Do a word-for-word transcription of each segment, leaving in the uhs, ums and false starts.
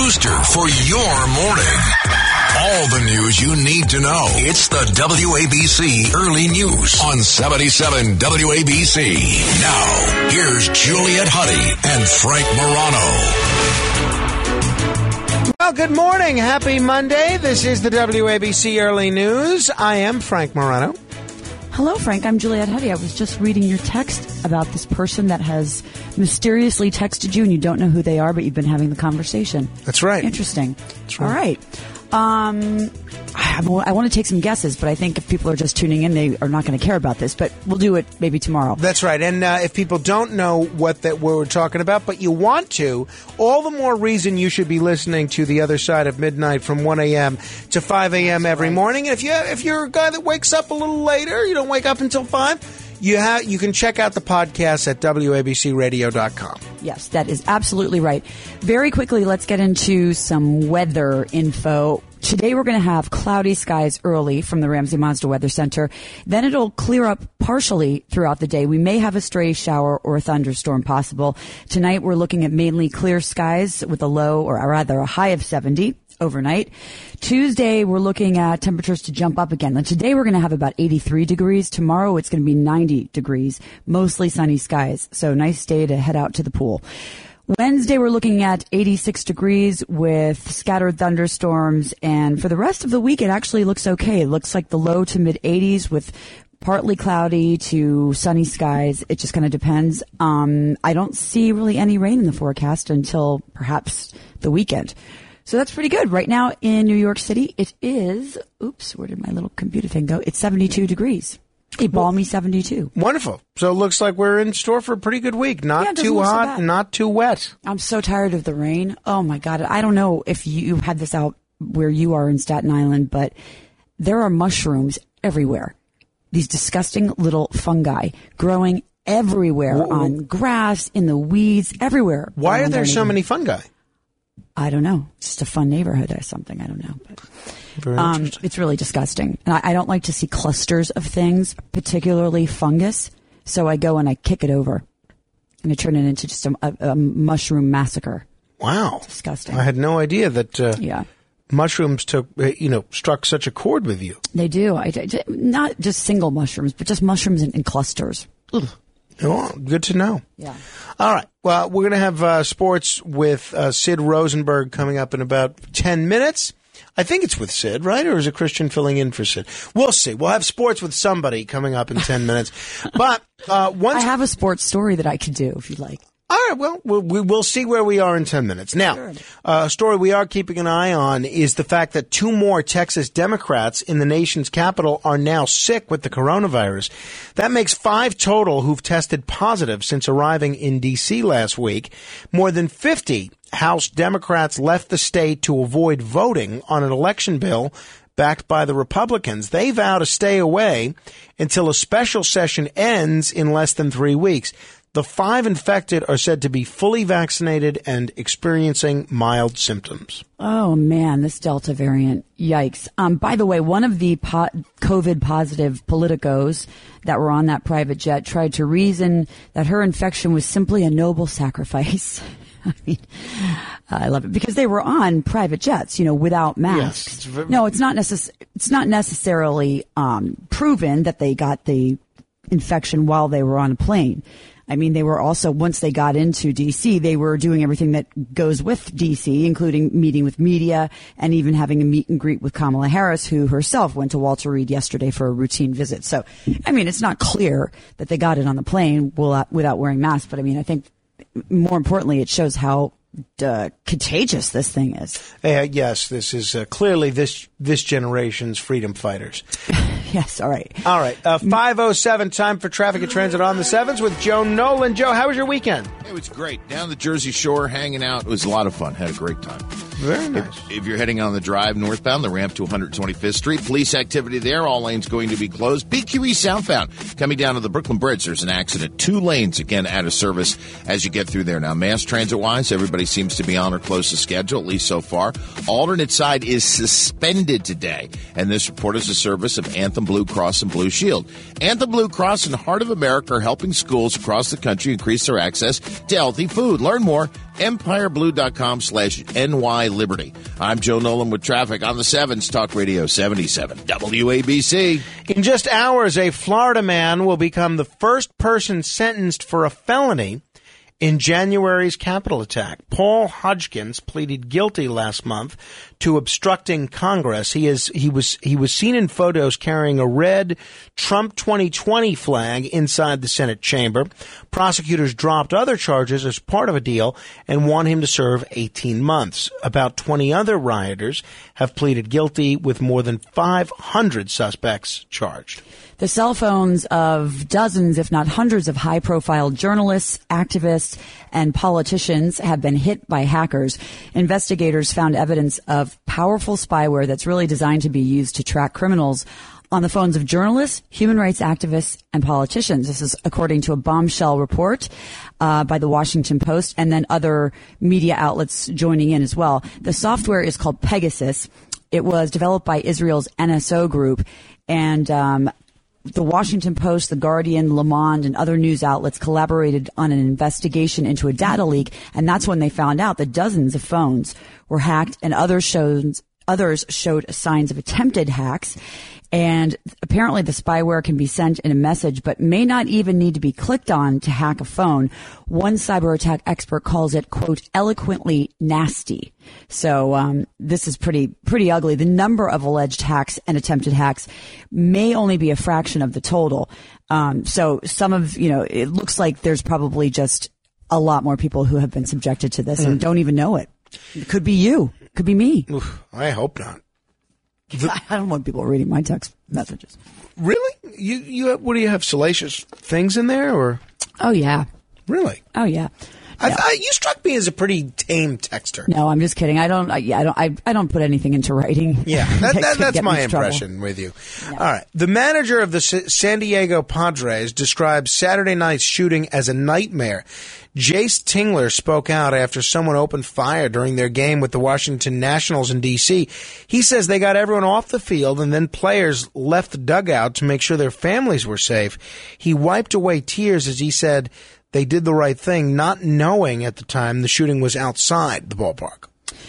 booster for your morning. All the news you need to know. It's the W A B C Early News on seventy-seven W A B C. Now, here's Juliet Huddy and Frank Morano. Well, good morning. Happy Monday. This is the W A B C Early News. I am Frank Morano. Hello, Frank. I'm Juliet Huddy. I was just reading your text about this person that has mysteriously texted you, and you don't know who they are, but you've been having the conversation. That's right. Interesting. That's right. All right. Um, I, I want to take some guesses, but I think if people are just tuning in, they are not going to care about this. But we'll do it maybe tomorrow. That's right. And uh, if people don't know what that we're talking about, but you want to, all the more reason you should be listening to The Other Side of Midnight from one a.m. to five a.m. every morning. And if you if you're a guy that wakes up a little later, you don't wake up until five. You have you can check out the podcast at W A B C radio dot com. Yes, that is absolutely right. Very quickly, let's get into some weather info. Today we're going to have cloudy skies early from the Ramsey Mazda Weather Center. Then it'll clear up partially throughout the day. We may have a stray shower or a thunderstorm possible. Tonight we're looking at mainly clear skies with a low, or rather a high of seventy overnight. Tuesday we're looking at temperatures to jump up again. Then today we're going to have about eighty-three degrees. Tomorrow it's going to be ninety degrees, mostly sunny skies. So nice day to head out to the pool. Wednesday, we're looking at eighty-six degrees with scattered thunderstorms. And for the rest of the week, it actually looks okay. It looks like the low to mid eighties with partly cloudy to sunny skies. It just kind of depends. Um, I don't see really any rain in the forecast until perhaps the weekend. So that's pretty good. Right now in New York City, it is, oops, where did my little computer thing go? It's seventy-two degrees. A balmy seventy-two. Wonderful. So it looks like we're in store for a pretty good week. Not yeah, too hot, so not too wet. I'm so tired of the rain. Oh, my God. I don't know if you had this out where you are in Staten Island, but there are mushrooms everywhere. These disgusting little fungi growing everywhere Whoa. on grass, in the weeds, everywhere. Why are there so many fungi? I don't know. It's just a fun neighborhood or something. I don't know. But, Very um, interesting. it's really disgusting. And I, I don't like to see clusters of things, particularly fungus. So I go and I kick it over. And I turn it into just a, a, a mushroom massacre. Wow. It's disgusting. I had no idea that uh, yeah. mushrooms took, uh, you know, struck such a chord with you. They do. I, I, not just single mushrooms, but just mushrooms in, in clusters. Ugh. Oh, good to know. Yeah. All right. Well, we're going to have uh, sports with uh, Sid Rosenberg coming up in about ten minutes. I think it's with Sid, right? Or is it Christian filling in for Sid? We'll see. We'll have sports with somebody coming up in ten minutes. But uh, once I have a sports story that I could do if you'd like. All right, well, we will see where we are in ten minutes. Now, Sure. uh, a story we are keeping an eye on is the fact that two more Texas Democrats in the nation's capital are now sick with the coronavirus. That makes five total who've tested positive since arriving in D C last week. More than fifty House Democrats left the state to avoid voting on an election bill backed by the Republicans. They vow to stay away until a special session ends in less than three weeks. The five infected are said to be fully vaccinated and experiencing mild symptoms. Oh, man, this Delta variant. Yikes. Um, by the way, one of the po- COVID positive politicos that were on that private jet tried to reason that her infection was simply a noble sacrifice. I mean, I love it because they were on private jets, you know, without masks. Yes, it's very- no, it's not necess- It's not necessarily um, proven that they got the infection while they were on a plane. I mean, they were also, once they got into D C, they were doing everything that goes with D C, including meeting with media and even having a meet and greet with Kamala Harris, who herself went to Walter Reed yesterday for a routine visit. So, I mean, it's not clear that they got it on the plane without wearing masks. But, I mean, I think more importantly, it shows how uh, contagious this thing is. Uh, yes, this is uh, clearly this this generation's freedom fighters. Yes, all right. All right, uh, five oh seven, time for Traffic and Transit on the sevens with Joe Nolan. Joe, how was your weekend? It was great. Down the Jersey Shore, hanging out. It was a lot of fun. Had a great time. Very nice. If, if you're heading on the drive northbound, the ramp to one hundred twenty-fifth Street, police activity there. All lanes going to be closed. B Q E southbound. Coming down to the Brooklyn Bridge, there's an accident. Two lanes, again, out of service as you get through there. Now, mass transit-wise, everybody seems to be on or close to schedule, at least so far. Alternate side is suspended today. And this report is a service of Anthem Blue Cross and Blue Shield. Anthem Blue Cross and Heart of America are helping schools across the country increase their access to healthy food. Learn more. empireblue.com slash nyliberty. I'm Joe Nolan with traffic on the sevens, Talk Radio seventy-seven W A B C. In just hours, a Florida man will become the first person sentenced for a felony in January's Capitol attack. Paul Hodgkins pleaded guilty last month to obstructing Congress. He is he was he was seen in photos carrying a red Trump twenty twenty flag inside the Senate chamber. Prosecutors dropped other charges as part of a deal and want him to serve eighteen months. About twenty other rioters have pleaded guilty, with more than five hundred suspects charged. The cell phones of dozens, if not hundreds, of high-profile journalists, activists, and politicians have been hit by hackers. Investigators found evidence of powerful spyware that's really designed to be used to track criminals on the phones of journalists, human rights activists, and politicians. This is according to a bombshell report uh, by the Washington Post, and then other media outlets joining in as well. The software is called Pegasus. It was developed by Israel's N S O group, and um the Washington Post, The Guardian, Le Monde, and other news outlets collaborated on an investigation into a data leak, and that's when they found out that dozens of phones were hacked, and others showed, others showed signs of attempted hacks. And apparently the spyware can be sent in a message, but may not even need to be clicked on to hack a phone. One cyber attack expert calls it, quote, eloquently nasty. So um, this is pretty pretty ugly. The number of alleged hacks and attempted hacks may only be a fraction of the total. Um, so some of, you know, it looks like there's probably just a lot more people who have been subjected to this mm. and don't even know it. It could be you. It could be me. Oof, I hope not. The, I don't want people reading my text messages. Really? You you have, what do you have, salacious things in there, or? Oh yeah. Really? Oh yeah. I, no. I, you struck me as a pretty tame texter. No, I'm just kidding. I don't. I, yeah, I don't. I, I don't put anything into writing. Yeah, that, that, that that's my impression trouble. with you. No. All right. The manager of the S- San Diego Padres describes Saturday night's shooting as a nightmare. Jace Tingler spoke out after someone opened fire during their game with the Washington Nationals in D C. He says they got everyone off the field and then players left the dugout to make sure their families were safe. He wiped away tears as he said they did the right thing, not knowing at the time the shooting was outside the ballpark.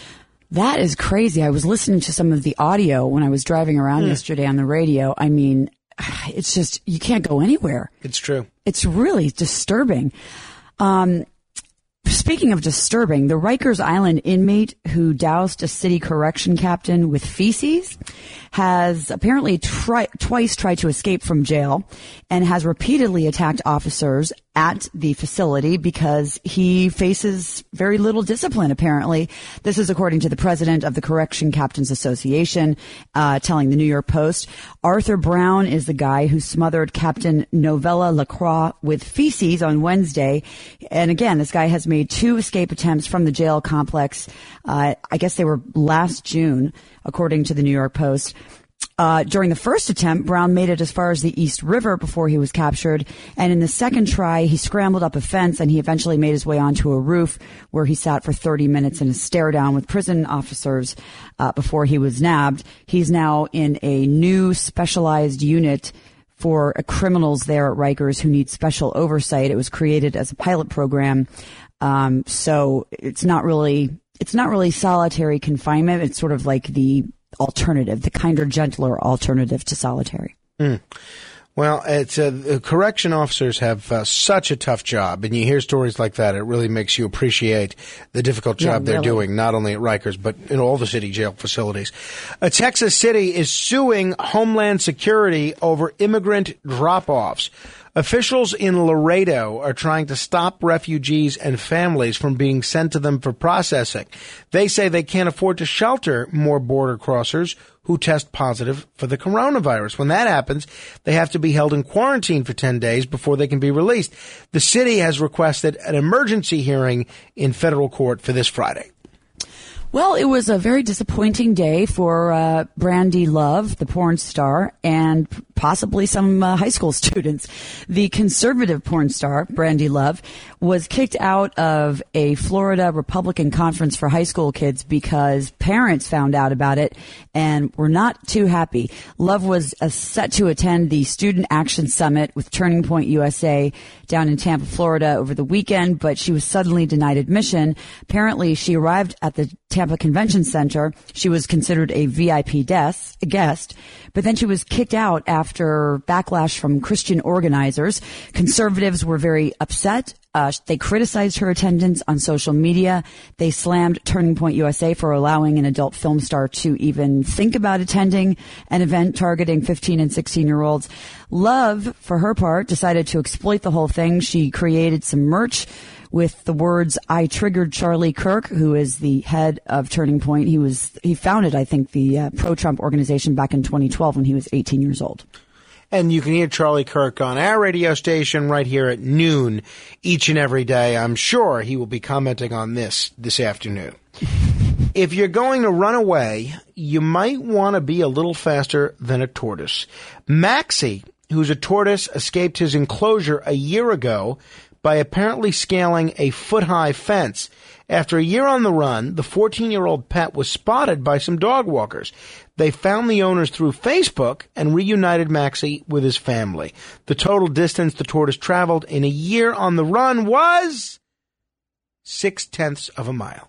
That is crazy. I was listening to some of the audio when I was driving around mm. yesterday on the radio. I mean, it's just, you can't go anywhere. It's true. It's really disturbing. Um, speaking of disturbing, the Rikers Island inmate who doused a city correction captain with feces has apparently tri- twice tried to escape from jail and has repeatedly attacked officers at the facility because he faces very little discipline, apparently. This is according to the president of the Correction Captains Association, uh, telling the New York Post. Arthur Brown is the guy who smothered Captain Novella Lacroix with feces on Wednesday. And again, this guy has made two escape attempts from the jail complex. Uh, I guess they were last June, according to the New York Post. Uh, during the first attempt, Brown made it as far as the East River before he was captured. And in the second try, he scrambled up a fence and he eventually made his way onto a roof where he sat for thirty minutes in a stare down with prison officers uh, before he was nabbed. He's now in a new specialized unit for uh, criminals there at Rikers who need special oversight. It was created as a pilot program. Um, so it's not really, it's not really solitary confinement. It's sort of like the alternative, the kinder, gentler alternative to solitary. Mm. Well, it's uh, the correction officers have uh, such a tough job, and you hear stories like that. It really makes you appreciate the difficult job yeah, they're really. doing, not only at Rikers, but in all the city jail facilities. A Texas city is suing Homeland Security over immigrant drop-offs. Officials in Laredo are trying to stop refugees and families from being sent to them for processing. They say they can't afford to shelter more border crossers who test positive for the coronavirus. When that happens, they have to be held in quarantine for ten days before they can be released. The city has requested an emergency hearing in federal court for this Friday. Well, it was a very disappointing day for uh, Brandy Love, the porn star, and possibly some uh, high school students. The conservative porn star, Brandy Love, was kicked out of a Florida Republican conference for high school kids because parents found out about it and were not too happy. Love was uh, set to attend the Student Action Summit with Turning Point U S A down in Tampa, Florida over the weekend, but she was suddenly denied admission. Apparently, she arrived at the Tampa Convention Center. She was considered a V I P des- guest, but then she was kicked out after backlash from Christian organizers. Conservatives were very upset. Uh, they criticized her attendance on social media. They slammed Turning Point U S A for allowing an adult film star to even think about attending an event targeting fifteen and sixteen year olds. Love, for her part, decided to exploit the whole thing. She created some merch with the words, "I triggered Charlie Kirk," who is the head of Turning Point. He was, he founded, I think, the uh, pro-Trump organization back in twenty twelve when he was eighteen years old. And you can hear Charlie Kirk on our radio station right here at noon each and every day. I'm sure he will be commenting on this this afternoon. If you're going to run away, you might want to be a little faster than a tortoise. Maxie, who's a tortoise, escaped his enclosure a year ago by apparently scaling a foot-high fence. After a year on the run, the fourteen-year-old pet was spotted by some dog walkers. They found the owners through Facebook and reunited Maxie with his family. The total distance the tortoise traveled in a year on the run was six-tenths of a mile.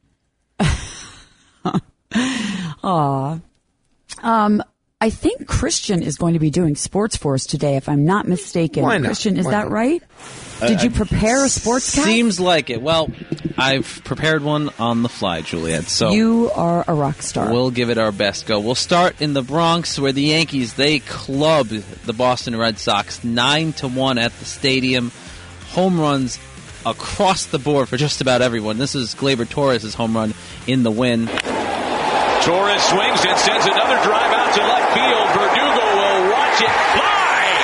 Aw. Um, I think Christian is going to be doing sports for us today, if I'm not mistaken. Why not? Christian, is Why that not? right? Did you prepare a sports cast? Seems like it. Well, I've prepared one on the fly, Juliet. So you are a rock star. We'll give it our best go. We'll start in the Bronx, where the Yankees, they clubbed the Boston Red Sox nine to one at the stadium. Home runs across the board for just about everyone. This is Gleyber Torres' home run in the win. Torres swings and sends another drive out to left field. Verdugo will watch it fly.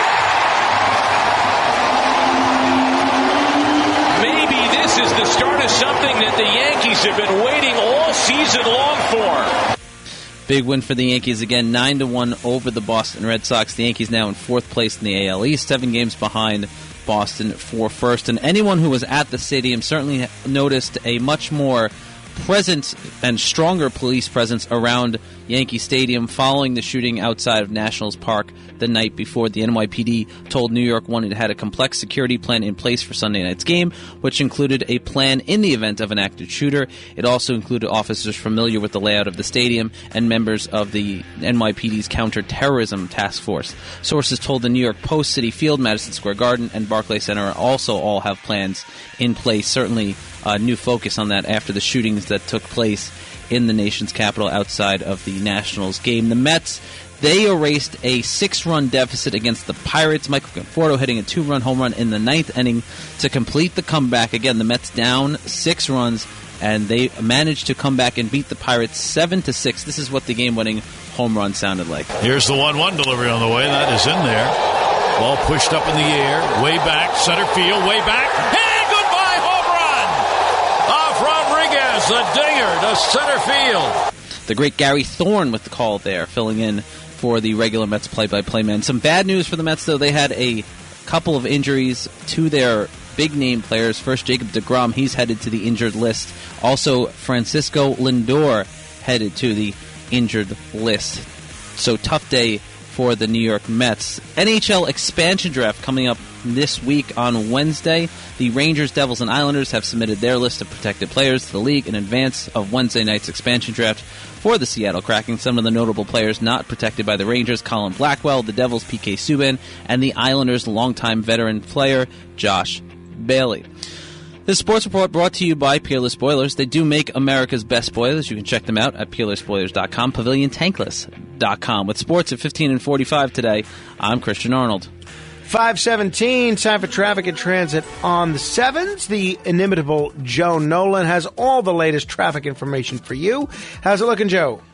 Maybe this is the start of something that the Yankees have been waiting all season long for. Big win for the Yankees again, nine to one over the Boston Red Sox. The Yankees now in fourth place in the A L East, seven games behind Boston for first. And anyone who was at the stadium certainly noticed a much more present and stronger police presence around Yankee Stadium following the shooting outside of Nationals Park the night before. The N Y P D told New York One it had a complex security plan in place for Sunday night's game, which included a plan in the event of an active shooter. It also included officers familiar with the layout of the stadium and members of the N Y P D's counterterrorism task force. Sources told the New York Post City Field, Madison Square Garden, and Barclays Center also all have plans in place. Certainly a new focus on that after the shootings that took place in the nation's capital outside of the Nationals game. The Mets, they erased a six-run deficit against the Pirates. Michael Conforto hitting a two-run home run in the ninth inning to complete the comeback. Again, the Mets down six runs, and they managed to come back and beat the Pirates seven to six. This is what the game-winning home run sounded like. Here's the one one delivery on the way. That is in there. Ball pushed up in the air, way back, center field, way back. Hey, goodbye, home run! Off Rodriguez, the dinger to center field. The great Gary Thorne with the call there, filling in for the regular Mets play-by-play man. Some bad news for the Mets, though. They had a couple of injuries to their big-name players. First, Jacob deGrom, he's headed to the injured list. Also, Francisco Lindor headed to the injured list. So, tough day for the New York Mets. N H L expansion draft coming up this week on Wednesday. The Rangers, Devils, and Islanders have submitted their list of protected players to the league in advance of Wednesday night's expansion draft for the Seattle Kraken. Some of the notable players not protected by the Rangers: Colin Blackwell, the Devils' P K Subban, and the Islanders' longtime veteran player Josh Bailey. This sports report brought to you by Peerless Boilers. They do make America's best boilers. You can check them out at peerless boilers dot com, pavilion tankless dot com. With sports at fifteen and forty-five today, I'm Christian Arnold. five seventeen, time for traffic and transit on the sevens. The inimitable Joe Nolan has all the latest traffic information for you. How's it looking, Joe?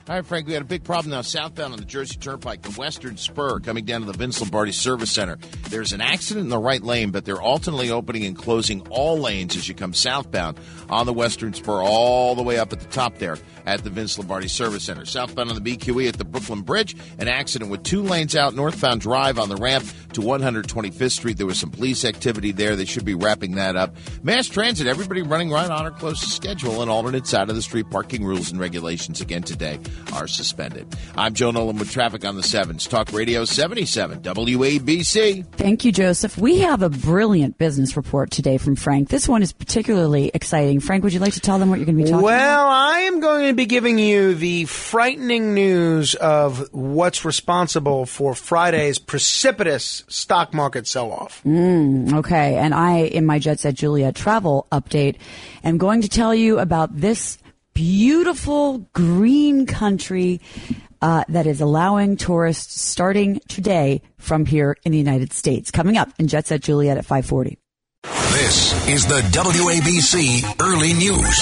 All right, Frank, we had a big problem now southbound on the Jersey Turnpike, the Western Spur, coming down to the Vince Lombardi Service Center. There's an accident in the right lane, but they're alternately opening and closing all lanes as you come southbound on the Western Spur all the way up at the top there at the Vince Lombardi Service Center. Southbound on the B Q E at the Brooklyn Bridge, an accident with two lanes out northbound drive on the ramp to one hundred twenty-fifth Street. There was some police activity there. They should be wrapping that up. Mass transit, everybody running right on or close to schedule, and alternate side of the street parking rules and regulations again today are suspended. I'm Joe Nolan with traffic on the sevens. Talk Radio seventy-seven W A B C. Thank you, Joseph. We have a brilliant business report today from Frank. This one is particularly exciting. Frank, would you like to tell them what you're going to be talking well, about? Well, I am going to be giving you the frightening news of what's responsible for Friday's precipitous stock market sell-off. Mm, okay. And I, in my Jet Set Juliet travel update, am going to tell you about this beautiful green country uh, that is allowing tourists starting today from here in the United States. Coming up in Jet Set Juliet at five forty. This is the W A B C Early News.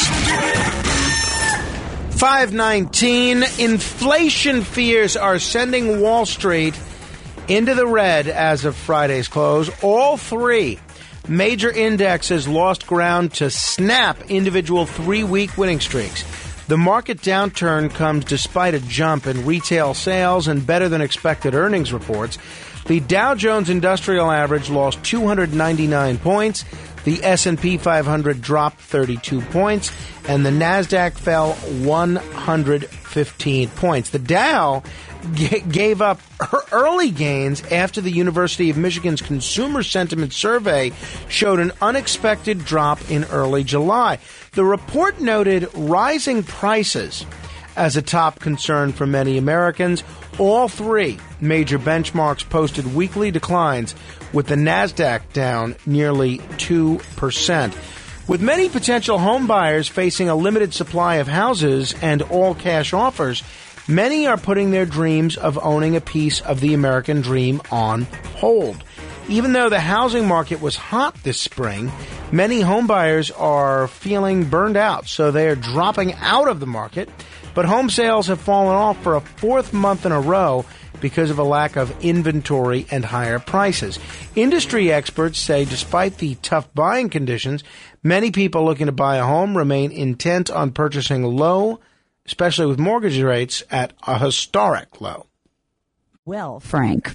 five nineteen. Inflation fears are sending Wall Street into the red as of Friday's close. All three major indexes lost ground to snap individual three-week winning streaks. The market downturn comes despite a jump in retail sales and better-than-expected earnings reports. The Dow Jones Industrial Average lost two hundred ninety-nine points. The S and P five hundred dropped thirty-two points, and the NASDAQ fell one hundred fifteen points. The Dow g- gave up early gains after the University of Michigan's Consumer Sentiment Survey showed an unexpected drop in early July. The report noted rising prices as a top concern for many Americans. All three major benchmarks posted weekly declines, with the NASDAQ down nearly two percent. With many potential home buyers facing a limited supply of houses and all-cash offers, many are putting their dreams of owning a piece of the American dream on hold. Even though the housing market was hot this spring, many home buyers are feeling burned out, so they are dropping out of the market. But home sales have fallen off for a fourth month in a row because of a lack of inventory and higher prices. Industry experts say despite the tough buying conditions, many people looking to buy a home remain intent on purchasing low, especially with mortgage rates at a historic low. Well, Frank,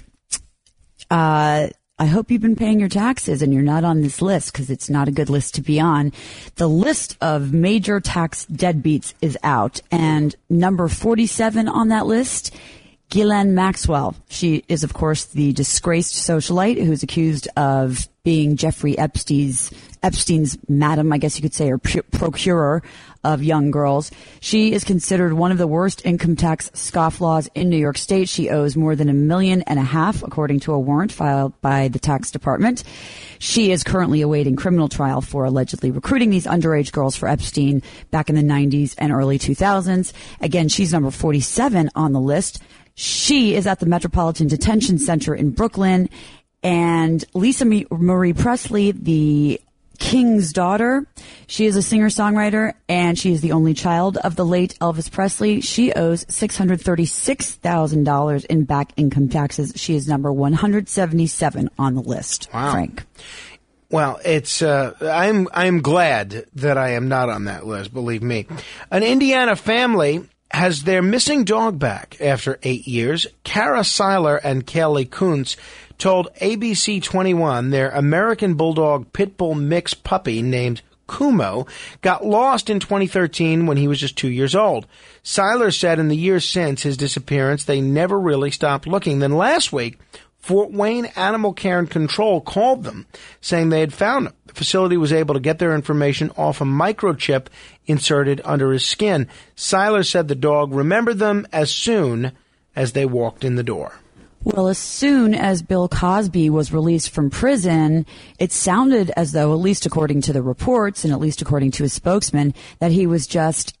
uh, I hope you've been paying your taxes and you're not on this list, because it's not a good list to be on. The list of major tax deadbeats is out, and number forty-seven on that list, Ghislaine Maxwell. She is, of course, the disgraced socialite who's accused of being Jeffrey Epstein's Epstein's madam, I guess you could say, or pu- procurer of young girls. She is considered one of the worst income tax scofflaws in New York State. She owes more than a million and a half, according to a warrant filed by the tax department. She is currently awaiting criminal trial for allegedly recruiting these underage girls for Epstein back in the nineties and early two thousands. Again, she's number forty-seven on the list. She is at the Metropolitan Detention Center in Brooklyn. And Lisa Marie Presley, the King's daughter, she is a singer-songwriter, and she is the only child of the late Elvis Presley. She owes six hundred thirty-six thousand dollars in back income taxes. She is number one hundred seventy-seven on the list. Wow. Frank. Well, it's uh, I'm I'm glad that I am not on that list, believe me. An Indiana family has their missing dog back after eight years. Kara Seiler and Kaylee Kuntz told A B C twenty-one their American Bulldog Pitbull mix puppy named Kumo got lost in twenty thirteen when he was just two years old. Seiler said in the years since his disappearance, they never really stopped looking. Then last week, Fort Wayne Animal Care and Control called them, saying they had found him. The facility was able to get their information off a microchip inserted under his skin. Seiler said the dog remembered them as soon as they walked in the door. Well, as soon as Bill Cosby was released from prison, it sounded as though, at least according to the reports and at least according to his spokesman, that he was just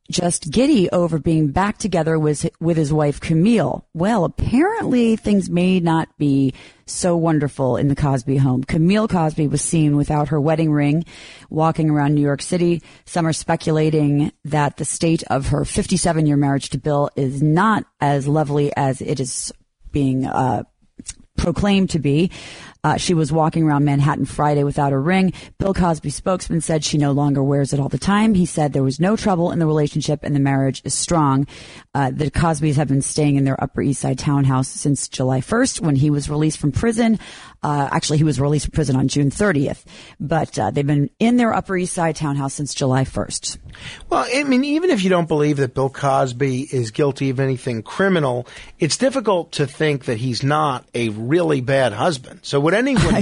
just giddy over being back together with, with his wife, Camille. Well, apparently things may not be so wonderful in the Cosby home. Camille Cosby was seen without her wedding ring walking around New York City. Some are speculating that the state of her fifty-seven-year marriage to Bill is not as lovely as it is being uh proclaimed to be. Uh, she was walking around Manhattan Friday without a ring. Bill Cosby's spokesman said she no longer wears it all the time. He said there was no trouble in the relationship and the marriage is strong. Uh, the Cosbys have been staying in their Upper East Side townhouse since July first when he was released from prison. Uh, actually, he was released from prison on June thirtieth, but uh, they've been in their Upper East Side townhouse since July first. Well, I mean, even if you don't believe that Bill Cosby is guilty of anything criminal, it's difficult to think that he's not a really bad husband. So would anyone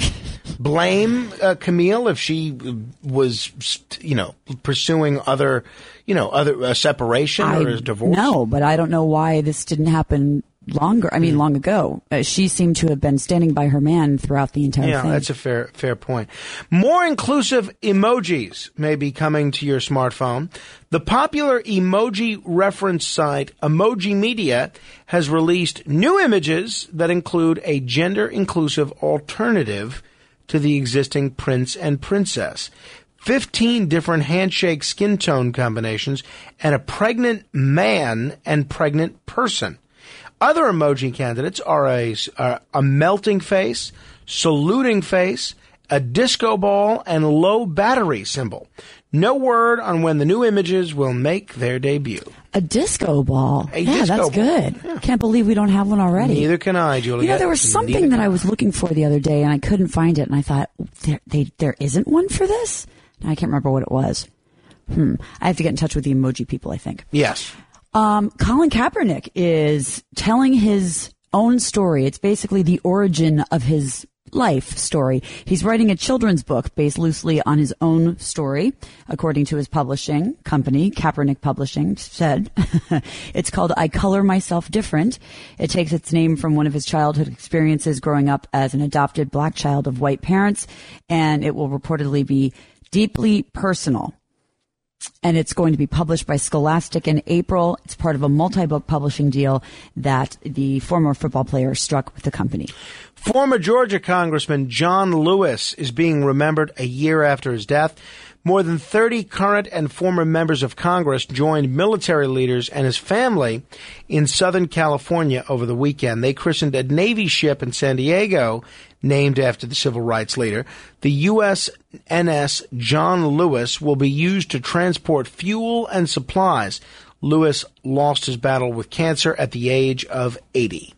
blame uh, Camille if she was, you know, pursuing other, you know, other uh, separation I, or a divorce? No, but I don't know why this didn't happen longer. I mean, mm. long ago. Uh, she seemed to have been standing by her man throughout the entire yeah, thing. Yeah, that's a fair fair point. More inclusive emojis may be coming to your smartphone. The popular emoji reference site Emoji Media has released new images that include a gender-inclusive alternative to the existing prince and princess. fifteen different handshake skin tone combinations and a pregnant man and pregnant person. Other emoji candidates are a, uh, a melting face, saluting face, a disco ball, and low battery symbol. No word on when the new images will make their debut. A disco ball. A yeah, disco that's ball. good. Yeah. Can't believe we don't have one already. Neither can I, Julia. You know, there was something Neither that I was looking for the other day, and I couldn't find it, and I thought, there, they, there isn't one for this? Now, I can't remember what it was. Hmm. I have to get in touch with the emoji people, I think. Yes. Um, Colin Kaepernick is telling his own story. It's basically the origin of his life story. He's writing a children's book based loosely on his own story, according to his publishing company, Kaepernick Publishing said. It's called I Color Myself Different. It takes its name from one of his childhood experiences growing up as an adopted black child of white parents, and it will reportedly be deeply personal. And it's going to be published by Scholastic in April. It's part of a multi-book publishing deal that the former football player struck with the company. Former Georgia Congressman John Lewis is being remembered a year after his death. More than thirty current and former members of Congress joined military leaders and his family in Southern California over the weekend. They christened a Navy ship in San Diego named after the civil rights leader. The U S N S John Lewis will be used to transport fuel and supplies. Lewis lost his battle with cancer at the age of eighty.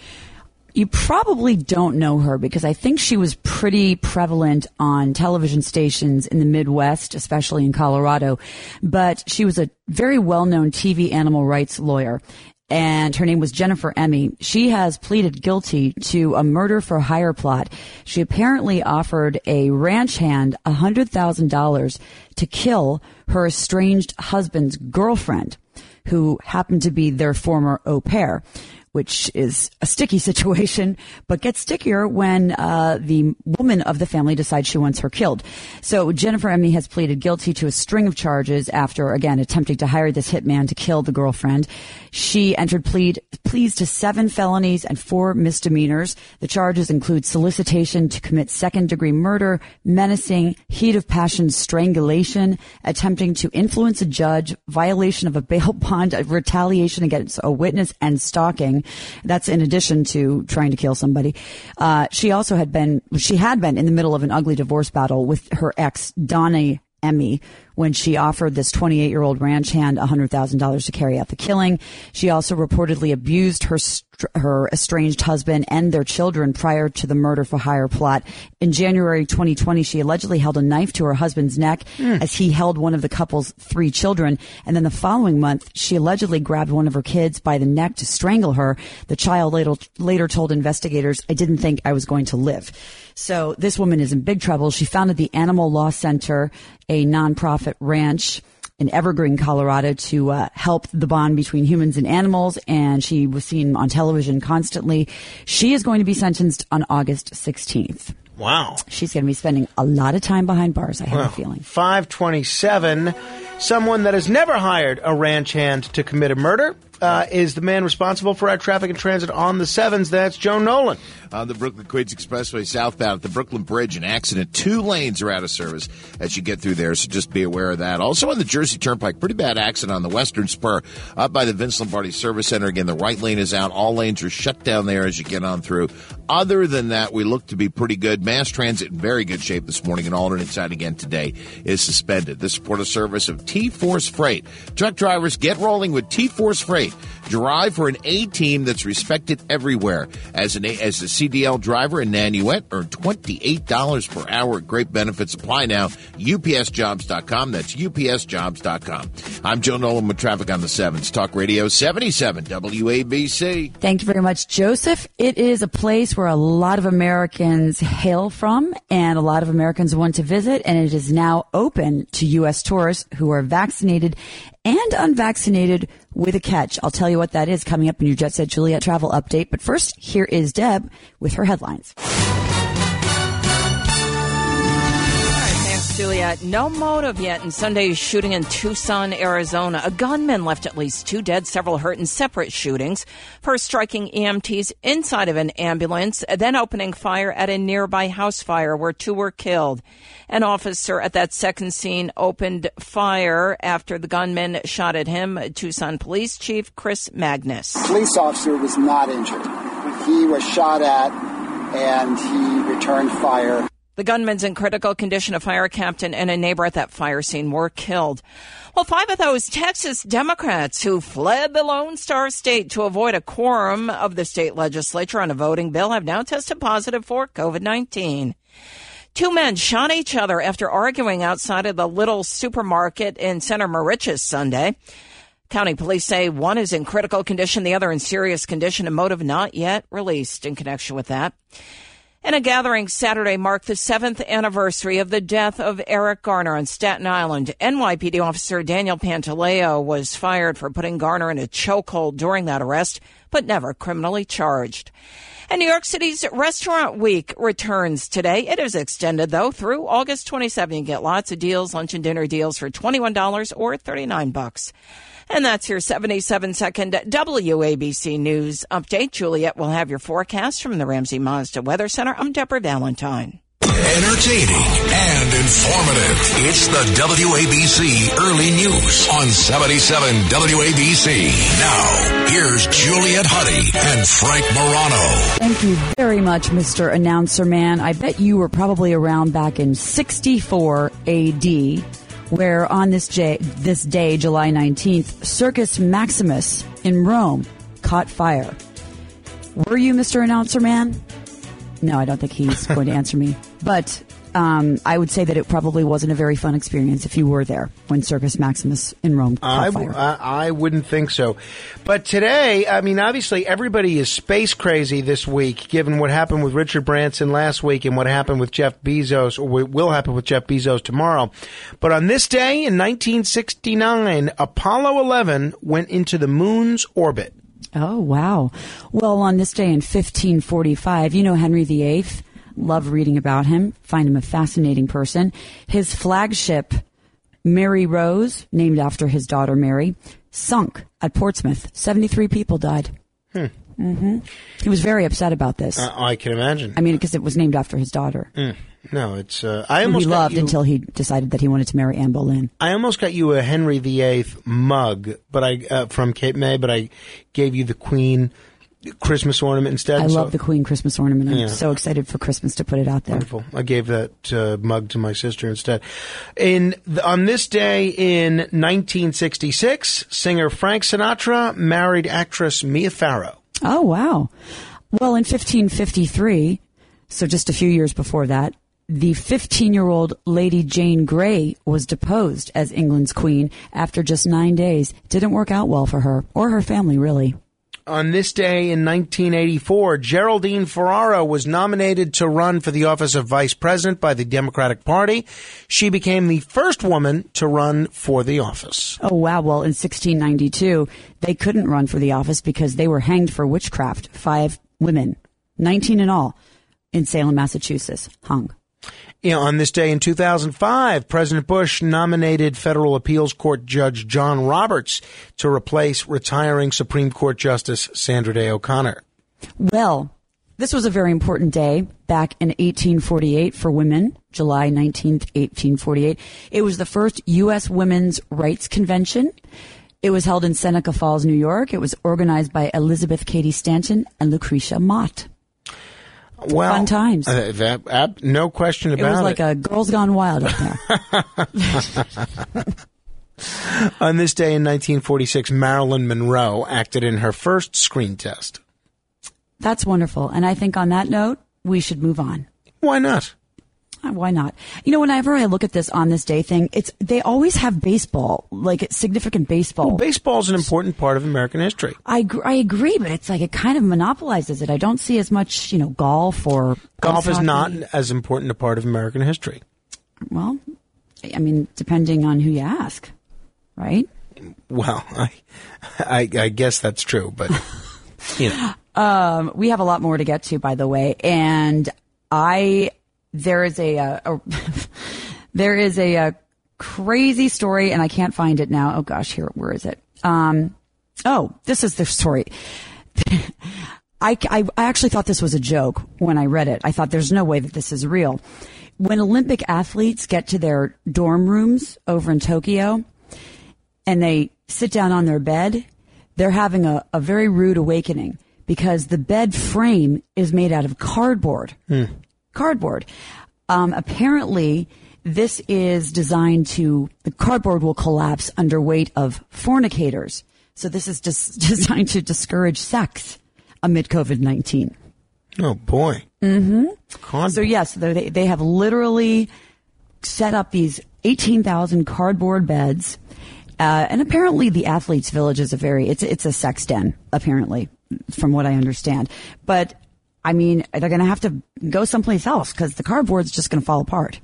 You probably don't know her because I think she was pretty prevalent on television stations in the Midwest, especially in Colorado. But she was a very well-known T V animal rights lawyer, and her name was Jennifer Emmy. She has pleaded guilty to a murder for hire plot. She apparently offered a ranch hand one hundred thousand dollars to kill her estranged husband's girlfriend, who happened to be their former au pair, which is a sticky situation, but gets stickier when uh the woman of the family decides she wants her killed. So Jennifer Emmy has pleaded guilty to a string of charges after, again, attempting to hire this hitman to kill the girlfriend. She entered plead, pleas to seven felonies and four misdemeanors. The charges include solicitation to commit second-degree murder, menacing, heat of passion strangulation, attempting to influence a judge, violation of a bail bond, retaliation against a witness, and stalking. That's in addition to trying to kill somebody. Uh, she also had been, she had been in the middle of an ugly divorce battle with her ex, Donnie Emmy, when she offered this twenty-eight-year-old ranch hand one hundred thousand dollars to carry out the killing. She also reportedly abused her her estranged husband and their children prior to the murder for hire plot. In January twenty twenty, she allegedly held a knife to her husband's neck mm. as he held one of the couple's three children. And then the following month, she allegedly grabbed one of her kids by the neck to strangle her. The child later, later told investigators, "I didn't think I was going to live." So this woman is in big trouble. She founded the Animal Law Center, a nonprofit ranch in Evergreen, Colorado, to uh, help the bond between humans and animals, and she was seen on television constantly. She is going to be sentenced on August sixteenth. Wow. She's going to be spending a lot of time behind bars, I have Well, a feeling. five twenty-seven. Someone that has never hired a ranch hand to commit a murder uh, is the man responsible for our traffic and transit on the sevens. That's Joe Nolan. On the Brooklyn-Queens Expressway southbound at the Brooklyn Bridge, an accident. Two lanes are out of service as you get through there, so just be aware of that. Also on the Jersey Turnpike, pretty bad accident on the Western Spur up by the Vince Lombardi Service Center. Again, the right lane is out. All lanes are shut down there as you get on through. Other than that, we look to be pretty good. Mass transit in very good shape this morning, and alternate side again today is suspended. This support a service of T-Force Freight. Truck drivers, get rolling with T-Force Freight. Drive for an A-team that's respected everywhere. As an a, as a C D L driver in Nanuet, earn twenty-eight dollars per hour. Great benefits apply now. U P S jobs dot com. That's U P S jobs dot com. I'm Joe Nolan with Traffic on the Sevens. Talk Radio seventy-seven W A B C. Thank you very much, Joseph. It is a place where a lot of Americans hail from and a lot of Americans want to visit, and it is now open to U S tourists who are vaccinated and unvaccinated with a catch. I'll tell you what that is coming up in your Jet Set Juliet travel update. But first, here is Deb with her headlines. Juliet, no motive yet in Sunday's shooting in Tucson, Arizona. A gunman left at least two dead, several hurt in separate shootings. First striking E M Ts inside of an ambulance, then opening fire at a nearby house fire where two were killed. An officer at that second scene opened fire after the gunman shot at him. Tucson Police Chief Chris Magnus. The police officer was not injured. He was shot at and he returned fire. The gunman's in critical condition. A fire captain and a neighbor at that fire scene were killed. Well, five of those Texas Democrats who fled the Lone Star State to avoid a quorum of the state legislature on a voting bill have now tested positive for COVID nineteen. Two men shot each other after arguing outside of the Little supermarket in Center Moriches Sunday. County police say one is in critical condition, the other in serious condition, and motive not yet released in connection with that. And a gathering Saturday marked the seventh anniversary of the death of Eric Garner on Staten Island. N Y P D officer Daniel Pantaleo was fired for putting Garner in a chokehold during that arrest, but never criminally charged. And New York City's Restaurant Week returns today. It is extended, though, through August twenty-seventh. You get lots of deals, lunch and dinner deals for twenty-one dollars or thirty-nine bucks. And that's your seventy-seven second W A B C News update. Juliet will have your forecast from the Ramsey Mazda Weather Center. I'm Deborah Valentine. Entertaining and informative. It's the W A B C Early News on seventy-seven W A B C. Now, here's Juliet Huddy and Frank Morano. Thank you very much, Mister Announcer Man. I bet you were probably around back in sixty-four A D, where on this day, this day, July nineteenth, Circus Maximus in Rome caught fire. Were you, Mister Announcer Man? No, I don't think he's going to answer me. But um, I would say that it probably wasn't a very fun experience if you were there when Circus Maximus in Rome caught I, fire. I, I wouldn't think so. But today, I mean, obviously everybody is space crazy this week, given what happened with Richard Branson last week and what happened with Jeff Bezos, or what will happen with Jeff Bezos tomorrow. But on this day in nineteen sixty-nine, Apollo eleven went into the moon's orbit. Oh, wow. Well, on this day in fifteen forty-five, you know Henry the Eighth. Love reading about him. Find him a fascinating person. His flagship, Mary Rose, named after his daughter Mary, sunk at Portsmouth. seventy-three people died. Hmm. Mm-hmm. He was very upset about this. Uh, I can imagine. I mean, because it was named after his daughter. Mm. No, it's. Uh, I who almost he got loved you, until he decided that he wanted to marry Anne Boleyn. I almost got you a Henry the Eighth mug, but I uh, from Cape May, but I gave you the Queen Christmas ornament instead. I so, love the Queen Christmas ornament. I'm Yeah. so excited for Christmas to put it out there. Wonderful. I gave that uh, mug to my sister instead. In the, on this day in nineteen sixty-six, singer Frank Sinatra married actress Mia Farrow. Oh, wow. Well, in fifteen fifty-three, so just a few years before that, the fifteen-year-old Lady Jane Grey was deposed as England's queen after just nine days. Didn't work out well for her, or her family, really. On this day in nineteen eighty-four, Geraldine Ferraro was nominated to run for the office of vice president by the Democratic Party. She became the first woman to run for the office. Oh, wow. Well, in sixteen ninety-two, they couldn't run for the office because they were hanged for witchcraft. Five women, nineteen in all, in Salem, Massachusetts, hung. You know, on this day in two thousand five, President Bush nominated federal appeals court judge John Roberts to replace retiring Supreme Court Justice Sandra Day O'Connor. Well, this was a very important day back in eighteen forty-eight for women, July nineteenth, eighteen forty-eight. It was the first U S Women's Rights Convention. It was held in Seneca Falls, New York. It was organized by Elizabeth Cady Stanton and Lucretia Mott. Well, fun times. Uh, that, uh, no question about it. It was like a Girls Gone Wild up there. On this day in nineteen forty-six, Marilyn Monroe acted in her first screen test. That's wonderful. And I think on that note, we should move on. Why not? Why not? You know, whenever I look at this on this day thing, it's they always have baseball, like it's significant baseball. Well, baseball is an important part of American history. I, gr- I agree, but it's like it kind of monopolizes it. I don't see as much, you know, golf or golf is hockey. not as important a part of American history. Well, I mean, depending on who you ask, right? Well, I, I, I guess that's true, but you know, um, we have a lot more to get to, by the way, and I. There is a, a, a there is a, a crazy story, and I can't find it now. Oh gosh, here, where is it? Um, oh, this is the story. I, I, I actually thought this was a joke when I read it. I thought there's no way that this is real. When Olympic athletes get to their dorm rooms over in Tokyo, and they sit down on their bed, they're having a, a very rude awakening because the bed frame is made out of cardboard. Hmm. Cardboard. Um, apparently, this is designed to, the cardboard will collapse under weight of fornicators. So this is just designed to discourage sex amid COVID nineteen. Oh, boy. Mm-hmm. Cardboard. So, yes, they, they have literally set up these eighteen thousand cardboard beds. Uh, and apparently the athletes' village is a very, it's, it's a sex den, apparently, from what I understand. But I mean, they're going to have to go someplace else because the cardboard's just going to fall apart.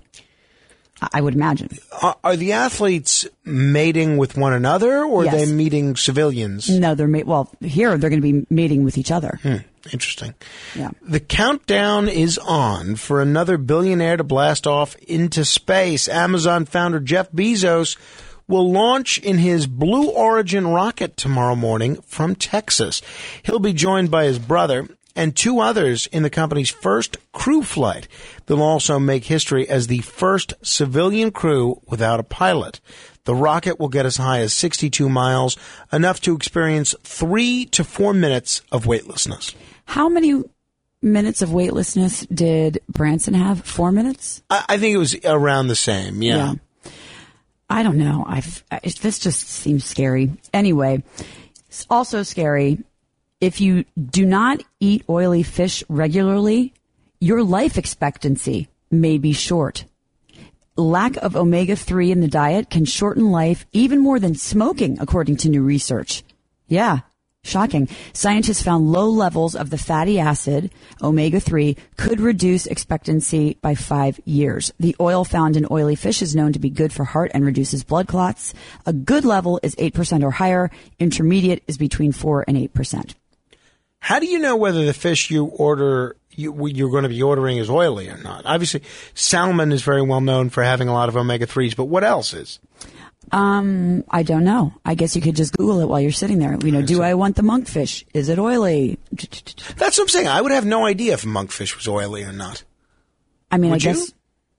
I would imagine. Are, are the athletes mating with one another, or Yes. are they meeting civilians? No, they're ma- well here. They're going to be mating with each other. Hmm, interesting. Yeah. The countdown is on for another billionaire to blast off into space. Amazon founder Jeff Bezos will launch in his Blue Origin rocket tomorrow morning from Texas. He'll be joined by his brother and two others in the company's first crew flight. They'll also make history as the first civilian crew without a pilot. The rocket will get as high as sixty-two miles, enough to experience three to four minutes of weightlessness. How many minutes of weightlessness did Branson have? Four minutes? I, I think it was around the same, yeah. Yeah. I don't know. I've I, this just seems scary. Anyway, it's also scary. If you do not eat oily fish regularly, your life expectancy may be short. Lack of omega three in the diet can shorten life even more than smoking, according to new research. Yeah, shocking. Scientists found low levels of the fatty acid, omega three, could reduce expectancy by five years. The oil found in oily fish is known to be good for heart and reduces blood clots. A good level is eight percent or higher. Intermediate is between four and eight percent. How do you know whether the fish you order, you, you're going to be ordering is oily or not? Obviously, salmon is very well known for having a lot of omega threes, but what else is? Um, I don't know. I guess you could just Google it while you're sitting there. You know, do I want the monkfish? Is it oily? That's what I'm saying. I would have no idea if monkfish was oily or not. I mean, Would I you? guess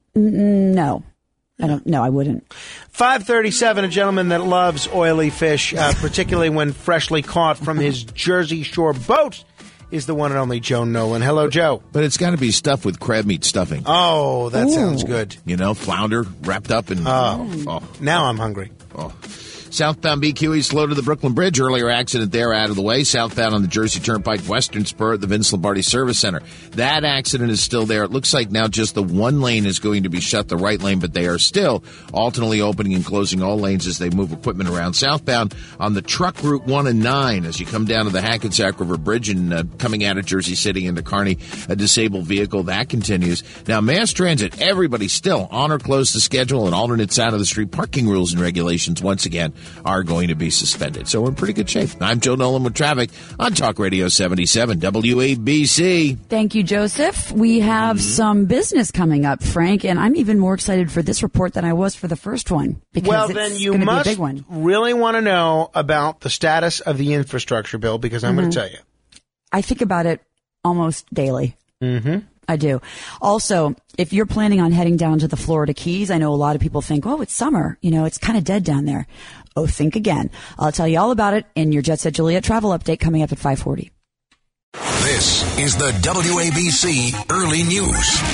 n- no. I don't. No, I wouldn't. five thirty-seven, a gentleman that loves oily fish, uh, particularly when freshly caught from his Jersey Shore boat, is the one and only Joe Nolan. Hello, Joe. But it's got to be stuffed with crab meat stuffing. Oh, that Ooh. sounds good. You know, flounder wrapped up in. Oh. oh. Now I'm hungry. Oh. Southbound B Q E slow to the Brooklyn Bridge. Earlier accident there out of the way. Southbound on the Jersey Turnpike Western Spur at the Vince Lombardi Service Center. That accident is still there. It looks like now just the one lane is going to be shut, the right lane, but they are still alternately opening and closing all lanes as they move equipment around. Southbound on the truck route one and nine as you come down to the Hackensack River Bridge and uh, coming out of Jersey City into Kearney, a disabled vehicle. That continues. Now, mass transit, everybody still on or close to schedule and alternate side of the street. Parking rules and regulations once again are going to be suspended. So we're in pretty good shape. I'm Joe Nolan with traffic on Talk Radio seventy-seven W A B C. Thank you, Joseph. We have mm-hmm. some business coming up, Frank, and I'm even more excited for this report than I was for the first one. Because well, it's then you gonna must be a big one. really want to know about the status of the infrastructure bill, because I'm mm-hmm. going to tell you. I think about it almost daily. Mm-hmm. I do. Also, if you're planning on heading down to the Florida Keys, I know a lot of people think, oh, it's summer. You know, it's kind of dead down there. Oh, think again. I'll tell you all about it in your Jet Set Juliet travel update coming up at five forty. This is the W A B C Early News.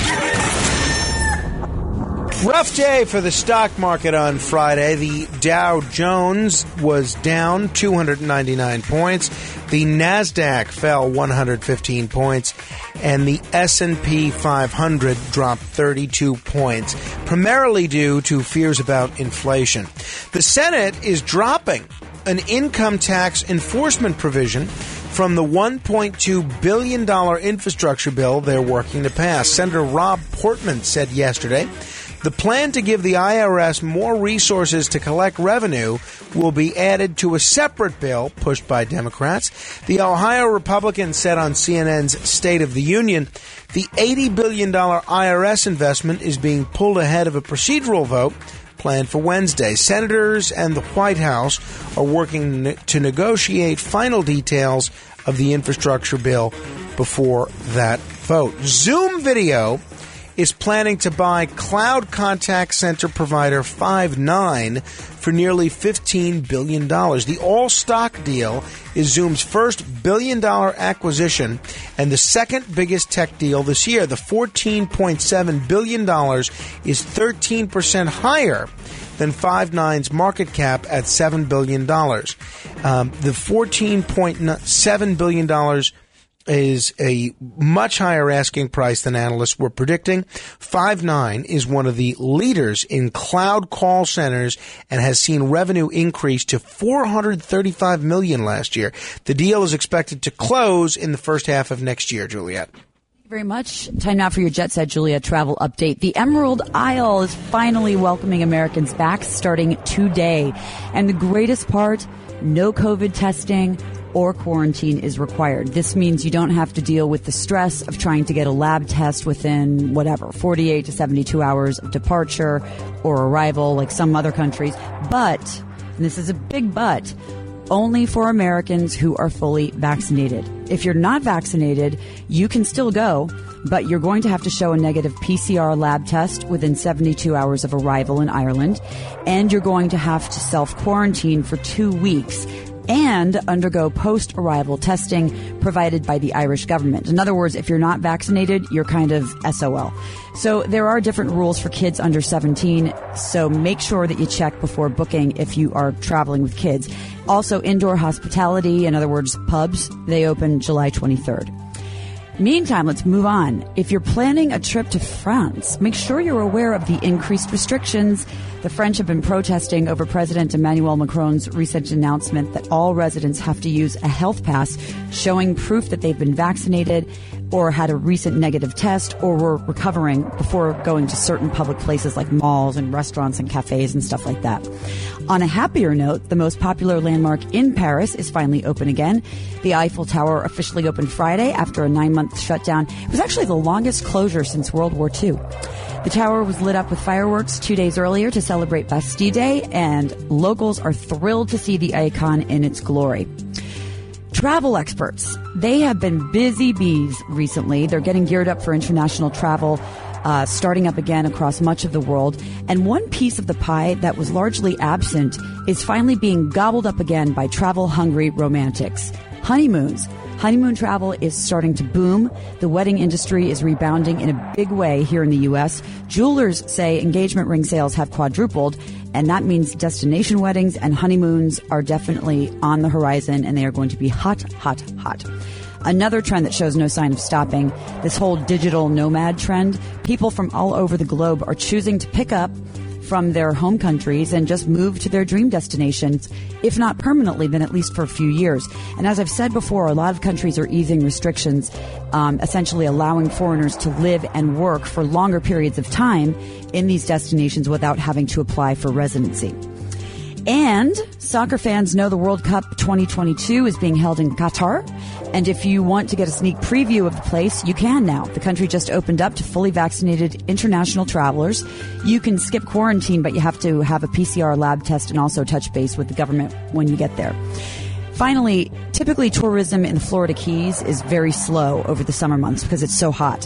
Rough day for the stock market on Friday. The Dow Jones was down two hundred ninety-nine points. The NASDAQ fell one hundred fifteen points. And the S and P five hundred dropped thirty-two points, primarily due to fears about inflation. The Senate is dropping an income tax enforcement provision from the one point two billion dollars infrastructure bill they're working to pass. Senator Rob Portman said yesterday the plan to give the I R S more resources to collect revenue will be added to a separate bill pushed by Democrats. The Ohio Republican said on C N N's State of the Union the eighty billion dollars I R S investment is being pulled ahead of a procedural vote planned for Wednesday. Senators and the White House are working to negotiate final details of the infrastructure bill before that vote. Zoom Video is planning to buy cloud contact center provider Five nine for nearly fifteen billion dollars. The all-stock deal is Zoom's first billion-dollar acquisition and the second biggest tech deal this year. The fourteen point seven billion dollars is thirteen percent higher than Five nine's market cap at seven billion dollars. Um, the fourteen point seven billion dollars is a much higher asking price than analysts were predicting. Five nine is one of the leaders in cloud call centers and has seen revenue increase to four hundred thirty-five million dollars last year. The deal is expected to close in the first half of next year, Juliet. Thank you very much. Time now for your Jet Set Juliet travel update. The Emerald Isle is finally welcoming Americans back starting today. And the greatest part, no COVID testing or quarantine is required. This means you don't have to deal with the stress of trying to get a lab test within whatever, forty-eight to seventy-two hours of departure or arrival like some other countries. But, and this is a big but, only for Americans who are fully vaccinated. If you're not vaccinated, you can still go, but you're going to have to show a negative P C R lab test within seventy-two hours of arrival in Ireland, and you're going to have to self-quarantine for two weeks and undergo post-arrival testing provided by the Irish government. In other words, if you're not vaccinated, you're kind of S O L. So there are different rules for kids under seventeen, so make sure that you check before booking if you are traveling with kids. Also, indoor hospitality, in other words, pubs, they open July twenty-third. Meantime, let's move on. If you're planning a trip to France, make sure you're aware of the increased restrictions. The French have been protesting over President Emmanuel Macron's recent announcement that all residents have to use a health pass showing proof that they've been vaccinated or had a recent negative test or were recovering before going to certain public places like malls and restaurants and cafes and stuff like that. On a happier note, the most popular landmark in Paris is finally open again. The Eiffel Tower officially opened Friday after a nine-month shutdown. It was actually the longest closure since World War Two. The tower was lit up with fireworks two days earlier to celebrate Bastille Day, and locals are thrilled to see the icon in its glory. Travel experts, they have been busy bees recently. They're getting geared up for international travel, uh, starting up again across much of the world. And one piece of the pie that was largely absent is finally being gobbled up again by travel-hungry romantics. Honeymoons. Honeymoon travel is starting to boom. The wedding industry is rebounding in a big way here in the U S. Jewelers say engagement ring sales have quadrupled, and that means destination weddings and honeymoons are definitely on the horizon, and they are going to be hot, hot, hot. Another trend that shows no sign of stopping, this whole digital nomad trend. People from all over the globe are choosing to pick up from their home countries and just move to their dream destinations, if not permanently, then at least for a few years. And as I've said before, a lot of countries are easing restrictions, um, essentially allowing foreigners to live and work for longer periods of time in these destinations without having to apply for residency. And Soccer fans know the World Cup twenty twenty-two is being held in Qatar. And if you want to get a sneak preview of the place, you can now. The country just opened up to fully vaccinated international travelers. You can skip quarantine, but you have to have a P C R lab test and also touch base with the government when you get there. Finally, typically tourism in the Florida Keys is very slow over the summer months because it's so hot.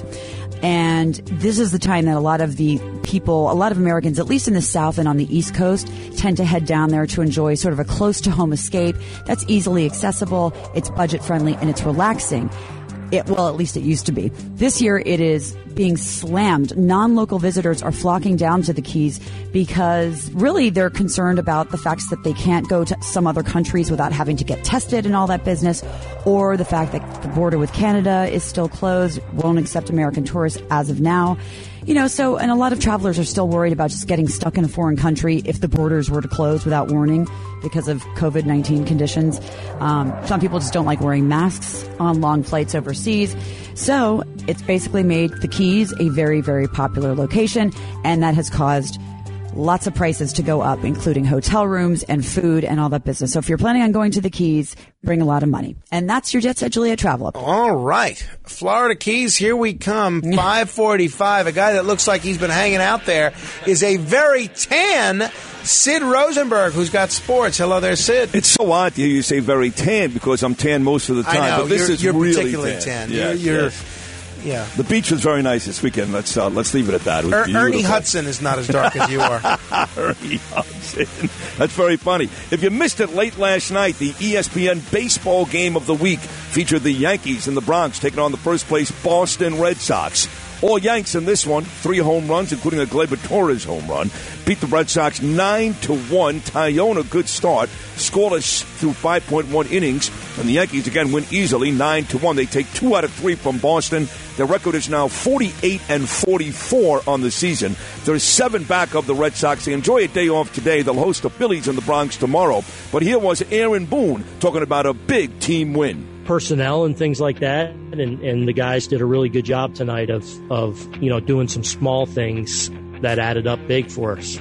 And this is the time that a lot of the people, a lot of Americans, at least in the South and on the East Coast, tend to head down there to enjoy sort of a close-to-home escape that's easily accessible, it's budget-friendly, and it's relaxing. It, well, at least it used to be. This year, it is being slammed. Non-local visitors are flocking down to the Keys because really they're concerned about the facts that they can't go to some other countries without having to get tested and all that business, or the fact that the border with Canada is still closed, won't accept American tourists as of now. You know, so, and a lot of travelers are still worried about just getting stuck in a foreign country if the borders were to close without warning because of covid nineteen conditions. Um, some people just don't like wearing masks on long flights overseas. So it's basically made the Keys a very, very popular location, and that has caused lots of prices to go up, including hotel rooms and food and all that business. So if you're planning on going to the Keys, bring a lot of money. And that's your Jet Set Juliet travel up. All right. Florida Keys, here we come. five forty-five. A guy that looks like he's been hanging out there is a very tan Sid Rosenberg, who's got sports. Hello there, Sid. It's so odd to hear you say very tan because I'm tan most of the time. I know. But this you're, is you're really particularly tan. tan. Yes, you're, you're yes. Yeah. The beach was very nice this weekend. Let's uh, let's leave it at that. It was er- beautiful. Ernie Hudson is not as dark as you are. Ernie Hudson. That's very funny. If you missed it late last night, the E S P N baseball game of the week featured the Yankees in the Bronx taking on the first place Boston Red Sox. All Yanks in this one, three home runs, including a Gleyber Torres home run, beat the Red Sox nine to one. Tyone, a good start, scoreless through five point one innings, and the Yankees again win easily, nine to one. They take two out of three from Boston. Their record is now forty-eight and forty-four on the season. There's seven back of the Red Sox. They enjoy a day off today. They'll host the Phillies in the Bronx tomorrow. But here was Aaron Boone talking about a big team win. Personnel and things like that, and, and the guys did a really good job tonight of, of, you know, doing some small things that added up big for us.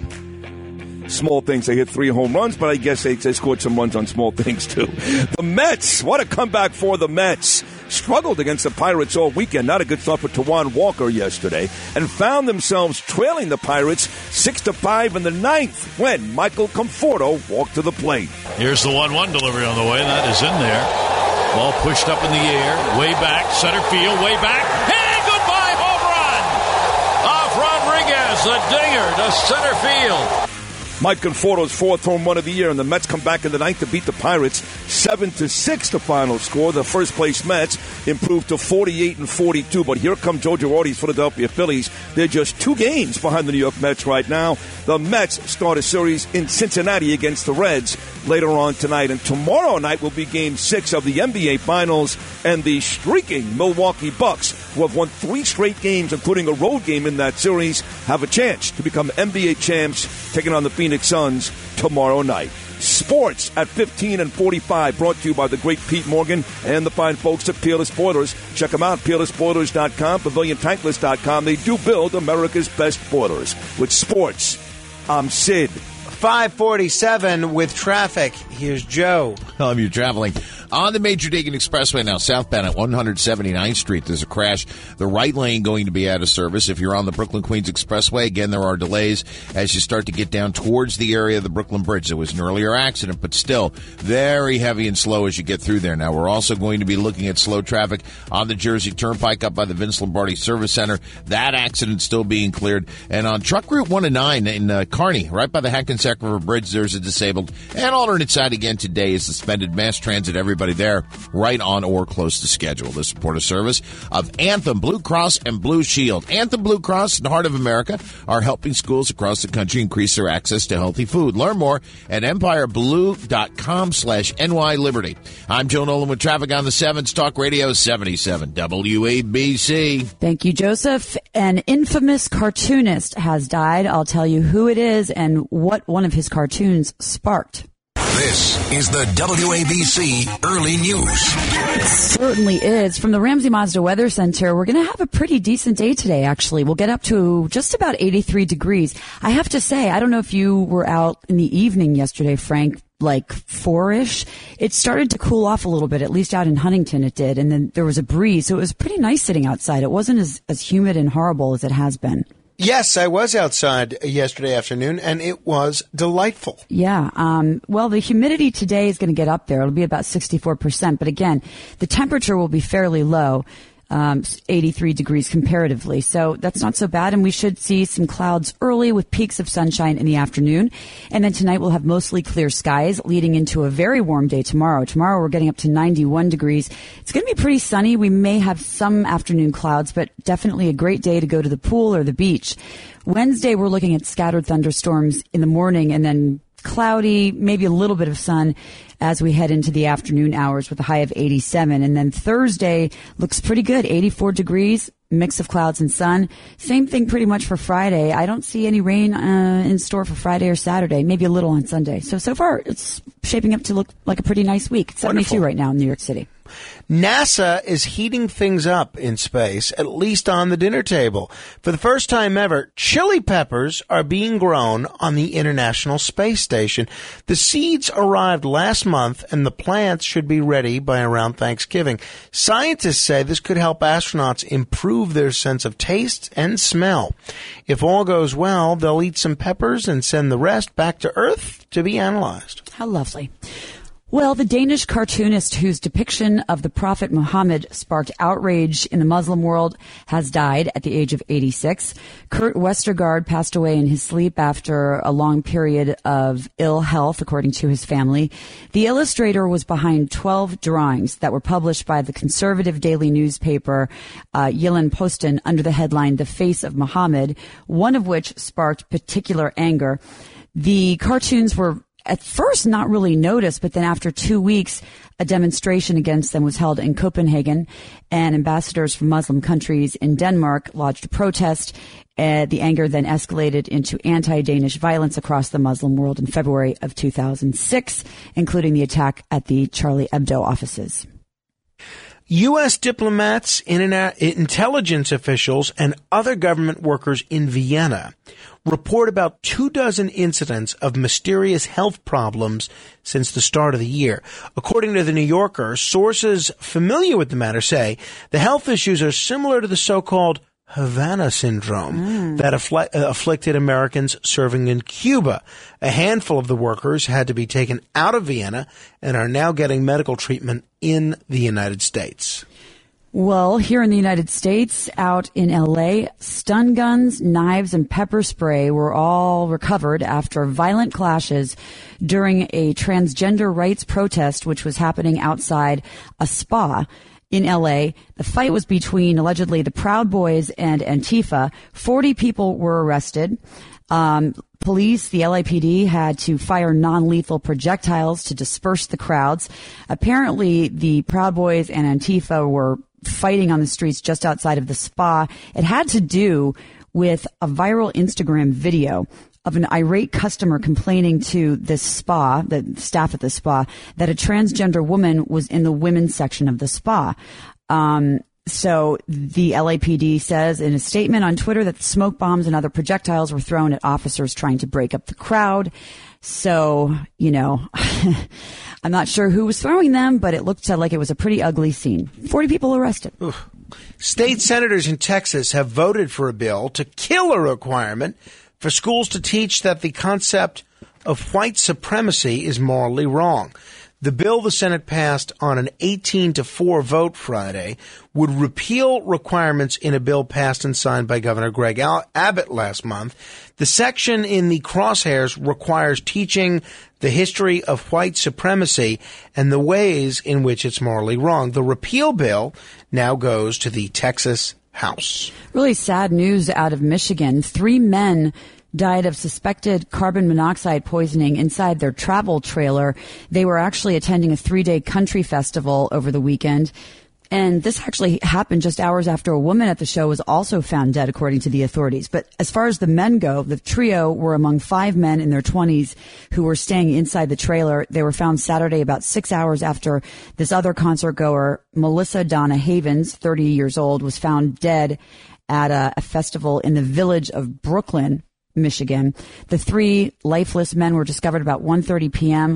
Small things. They hit three home runs, but I guess they, they scored some runs on small things, too. The Mets, what a comeback for the Mets. Struggled against the Pirates all weekend. Not a good start for Tawan Walker yesterday. And found themselves trailing the Pirates six to five in the ninth when Michael Conforto walked to the plate. Here's the one one delivery on the way. That is in there. Ball pushed up in the air. Way back. Center field. Way back. Hey, goodbye. Home run. Off Rodriguez. A dinger to center field. Mike Conforto's fourth home run of the year, and the Mets come back in the ninth to beat the Pirates seven to six. The final score. The first place Mets improved to forty-eight and forty-two. But here come Joe Girardi's Philadelphia Phillies. They're just two games behind the New York Mets right now. The Mets start a series in Cincinnati against the Reds later on tonight, and tomorrow night will be Game Six of the N B A Finals, and the streaking Milwaukee Bucks, who have won three straight games, including a road game in that series, have a chance to become N B A champs, taking on the Phoenix Suns tomorrow night. Sports at fifteen and forty-five, brought to you by the great Pete Morgan and the fine folks at Peerless Boilers. Check them out, peerless boilers dot com, pavilion tankless dot com. They do build America's best boilers. With sports, I'm Sid. five forty-seven with traffic. Here's Joe. Well, if you're traveling on the Major Dagan Expressway now, southbound at one seventy-ninth Street, there's a crash. The right lane going to be out of service. If you're on the Brooklyn-Queens Expressway, again, there are delays as you start to get down towards the area of the Brooklyn Bridge. There was an earlier accident, but still very heavy and slow as you get through there. Now, we're also going to be looking at slow traffic on the Jersey Turnpike up by the Vince Lombardi Service Center. That accident still being cleared. And on Truck Route one and nine in uh, Kearney, right by the Hackensack River Bridge, there's a disabled and alternate side again today is suspended mass transit. Everybody there right on or close to schedule. This support a service of Anthem Blue Cross and Blue Shield. Anthem Blue Cross in the heart of America are helping schools across the country increase their access to healthy food. Learn more at empireblue.com slash NY Liberty. I'm Joe Nolan with traffic on the sevens, Talk Radio seventy-seven W A B C. Thank you, Joseph. An infamous cartoonist has died. I'll tell you who it is and what one of his cartoons sparked. This is the W A B C Early News. It certainly is. From the Ramsey Mazda Weather Center, we're going to have a pretty decent day today, actually. We'll get up to just about eighty-three degrees. I have to say, I don't know if you were out in the evening yesterday, Frank, like four-ish, it started to cool off a little bit, at least out in Huntington it did. And then there was a breeze. So it was pretty nice sitting outside. It wasn't as, as humid and horrible as it has been. Yes, I was outside yesterday afternoon, and it was delightful. Yeah. Um, well, the humidity today is going to get up there. It'll be about sixty-four percent. But again, the temperature will be fairly low. Um, eighty-three degrees comparatively. So that's not so bad. And we should see some clouds early with peaks of sunshine in the afternoon. And then tonight we'll have mostly clear skies leading into a very warm day tomorrow. Tomorrow we're getting up to ninety-one degrees. It's going to be pretty sunny. We may have some afternoon clouds, but definitely a great day to go to the pool or the beach. Wednesday we're looking at scattered thunderstorms in the morning and then cloudy, maybe a little bit of sun as we head into the afternoon hours with a high of eighty-seven. And then Thursday looks pretty good, eighty-four degrees, mix of clouds and sun. Same thing pretty much for Friday. I don't see any rain uh, in store for Friday or Saturday, maybe a little on Sunday. So, so far it's shaping up to look like a pretty nice week. It's seventy-two Wonderful. Right now in New York City. NASA is heating things up in space, at least on the dinner table. For the first time ever, chili peppers are being grown on the International Space Station. The seeds arrived last month, and the plants should be ready by around Thanksgiving. Scientists say this could help astronauts improve their sense of taste and smell. If all goes well, they'll eat some peppers and send the rest back to Earth to be analyzed. How lovely. Well, the Danish cartoonist whose depiction of the Prophet Muhammad sparked outrage in the Muslim world has died at the age of eighty-six. Kurt Westergaard passed away in his sleep after a long period of ill health, according to his family. The illustrator was behind twelve drawings that were published by the conservative daily newspaper uh, Jyllands-Posten under the headline The Face of Muhammad, one of which sparked particular anger. The cartoons were at first not really noticed, but then after two weeks, a demonstration against them was held in Copenhagen, and ambassadors from Muslim countries in Denmark lodged a protest. Uh, the anger then escalated into anti-Danish violence across the Muslim world in February of two thousand six, including the attack at the Charlie Hebdo offices. U S diplomats, interna- intelligence officials, and other government workers in Vienna report about two dozen incidents of mysterious health problems since the start of the year. According to The New Yorker, sources familiar with the matter say the health issues are similar to the so-called Havana syndrome mm. that affl- uh, afflicted Americans serving in Cuba. A handful of the workers had to be taken out of Vienna and are now getting medical treatment in the United States. Well, here in the United States, out in L A, stun guns, knives, and pepper spray were all recovered after violent clashes during a transgender rights protest, which was happening outside a spa in L A. The fight was between, allegedly, the Proud Boys and Antifa. Forty people were arrested. Um, police, the L A P D, had to fire non-lethal projectiles to disperse the crowds. Apparently, the Proud Boys and Antifa were fighting on the streets just outside of the spa. It had to do with a viral Instagram video of an irate customer complaining to this spa, the staff at the spa, that a transgender woman was in the women's section of the spa. Um, so the L A P D says in a statement on Twitter that smoke bombs and other projectiles were thrown at officers trying to break up the crowd. So, you know, I'm not sure who was throwing them, but it looked like it was a pretty ugly scene. forty people arrested. Oof. State senators in Texas have voted for a bill to kill a requirement for schools to teach that the concept of white supremacy is morally wrong. The bill the Senate passed on an eighteen to four vote Friday would repeal requirements in a bill passed and signed by Governor Greg Abbott last month. The section in the crosshairs requires teaching the history of white supremacy and the ways in which it's morally wrong. The repeal bill now goes to the Texas House. Really sad news out of Michigan. Three men died of suspected carbon monoxide poisoning inside their travel trailer. They were actually attending a three-day country festival over the weekend. And this actually happened just hours after a woman at the show was also found dead, according to the authorities. But as far as the men go, the trio were among five men in their twenties who were staying inside the trailer. They were found Saturday about six hours after this other concert goer, Melissa Donna Havens, thirty years old, was found dead at a, a festival in the village of Brooklyn, Michigan. The three lifeless men were discovered about one thirty p.m.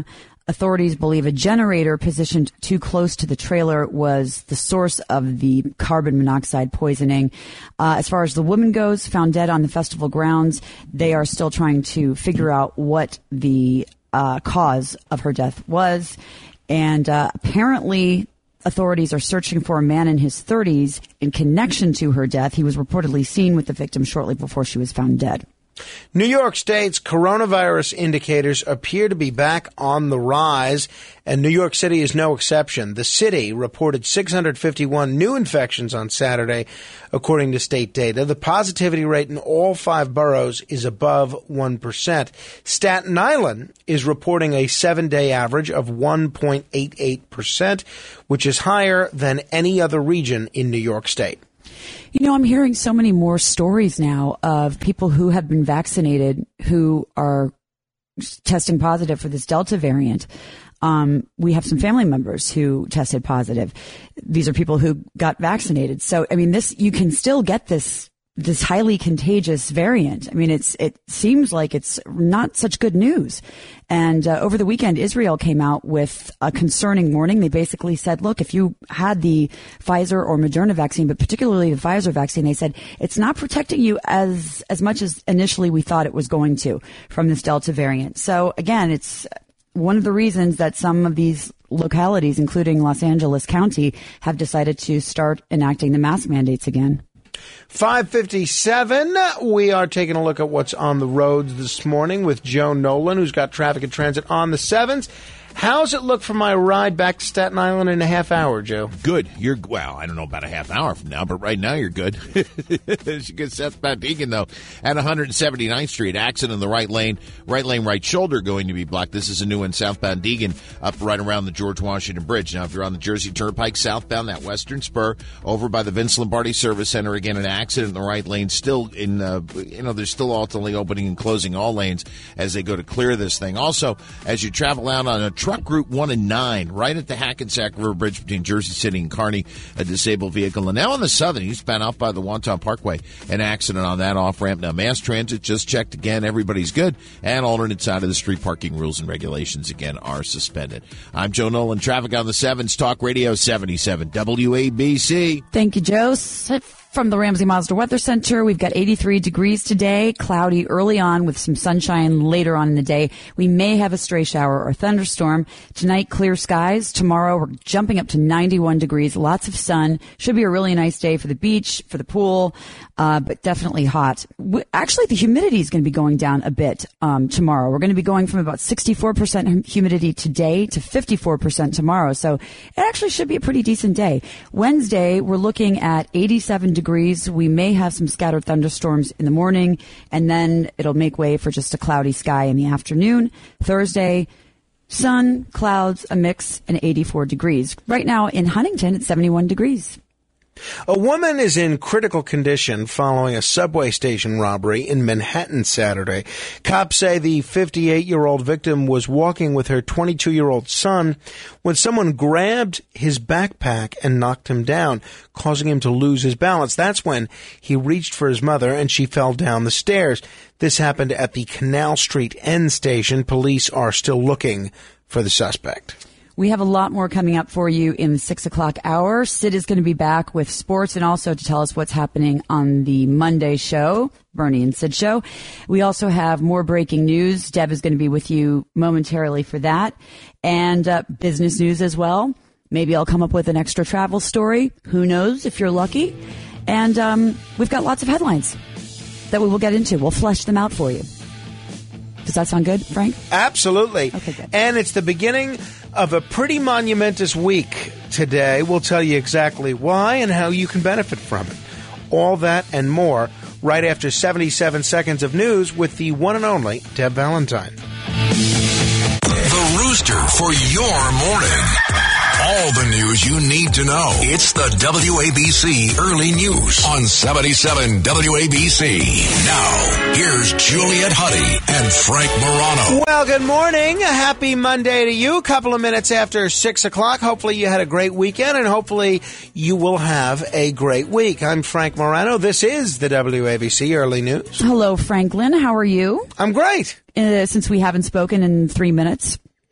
Authorities believe a generator positioned too close to the trailer was the source of the carbon monoxide poisoning. Uh, as far as the woman goes, found dead on the festival grounds, they are still trying to figure out what the uh, cause of her death was. And uh, apparently, authorities are searching for a man in his thirties in connection to her death. He was reportedly seen with the victim shortly before she was found dead. New York State's coronavirus indicators appear to be back on the rise, and New York City is no exception. The city reported six hundred fifty-one new infections on Saturday, according to state data. The positivity rate in all five boroughs is above one percent. Staten Island is reporting a seven-day average of one point eight eight percent, which is higher than any other region in New York State. You know, I'm hearing so many more stories now of people who have been vaccinated who are testing positive for this Delta variant. Um, we have some family members who tested positive. These are people who got vaccinated. So, I mean, this, you can still get this, this highly contagious variant. I mean, it's, it seems like it's not such good news. And uh, over the weekend, Israel came out with a concerning warning. They basically said, look, if you had the Pfizer or Moderna vaccine, but particularly the Pfizer vaccine, they said it's not protecting you as, as much as initially we thought it was going to from this Delta variant. So again, it's one of the reasons that some of these localities, including Los Angeles County, have decided to start enacting the mask mandates again. five fifty-seven, we are taking a look at what's on the roads this morning with Joe Nolan, who's got traffic and transit on the sevens. How's it look for my ride back to Staten Island in a half hour, Joe? Good. You're well, I don't know about a half hour from now, but right now you're good. As you get southbound Beacon, though, at one seventy-ninth Street, accident in the right lane, right lane, right shoulder going to be blocked. This is a new one southbound Deegan up right around the George Washington Bridge. Now, if you're on the Jersey Turnpike southbound, that western spur over by the Vince Lombardi Service Center, again, an accident in the right lane. Still in, uh, you know, there's still alternately opening and closing all lanes as they go to clear this thing. Also, as you travel out on a truck route one and nine, right at the Hackensack River Bridge between Jersey City and Kearney, a disabled vehicle. And now on the southern, eastbound out by the Wonton Parkway, an accident on that off-ramp. Now, mass transit just checked again. Everybody's good. And alternate side of the street parking rules and regulations, again, are suspended. I'm Joe Nolan. Traffic on the sevens. Talk Radio seventy-seven W A B C. Thank you, Joe. From the Ramsey Mazda Weather Center, we've got eighty-three degrees today, cloudy early on with some sunshine later on in the day. We may have a stray shower or thunderstorm. Tonight, clear skies. Tomorrow, we're jumping up to ninety-one degrees, lots of sun. Should be a really nice day for the beach, for the pool, uh, but definitely hot. Actually, the humidity is going to be going down a bit um, tomorrow. We're going to be going from about sixty-four percent humidity today to fifty-four percent tomorrow, so it actually should be a pretty decent day. Wednesday, we're looking at eighty-seven degrees. We may have some scattered thunderstorms in the morning, and then it'll make way for just a cloudy sky in the afternoon. Thursday, sun, clouds, a mix, and eighty-four degrees. Right now in Huntington, it's seventy-one degrees. A woman is in critical condition following a subway station robbery in Manhattan Saturday. Cops say the fifty-eight-year-old victim was walking with her twenty-two-year-old son when someone grabbed his backpack and knocked him down, causing him to lose his balance. That's when he reached for his mother and she fell down the stairs. This happened at the Canal Street End station. Police are still looking for the suspect. We have a lot more coming up for you in the six o'clock hour. Sid is going to be back with sports and also to tell us what's happening on the Monday show, Bernie and Sid show. We also have more breaking news. Deb is going to be with you momentarily for that. And uh, business news as well. Maybe I'll come up with an extra travel story. Who knows if you're lucky. And um, we've got lots of headlines that we will get into. We'll flesh them out for you. Does that sound good, Frank? Absolutely. Okay, good. And it's the beginning of a pretty monumentous week today. We'll tell you exactly why and how you can benefit from it. All that and more right after seventy-seven seconds of news with the one and only Deb Valentine. The Rooster for your morning. All the news you need to know. It's the W A B C Early News on seventy-seven W A B C. Now, here's Juliet Huddy and Frank Morano. Well, good morning. A happy Monday to you. A couple of minutes after six o'clock. Hopefully you had a great weekend, and hopefully you will have a great week. I'm Frank Morano. This is the W A B C Early News. Hello, Franklin. How are you? I'm great. Uh, since we haven't spoken in three minutes.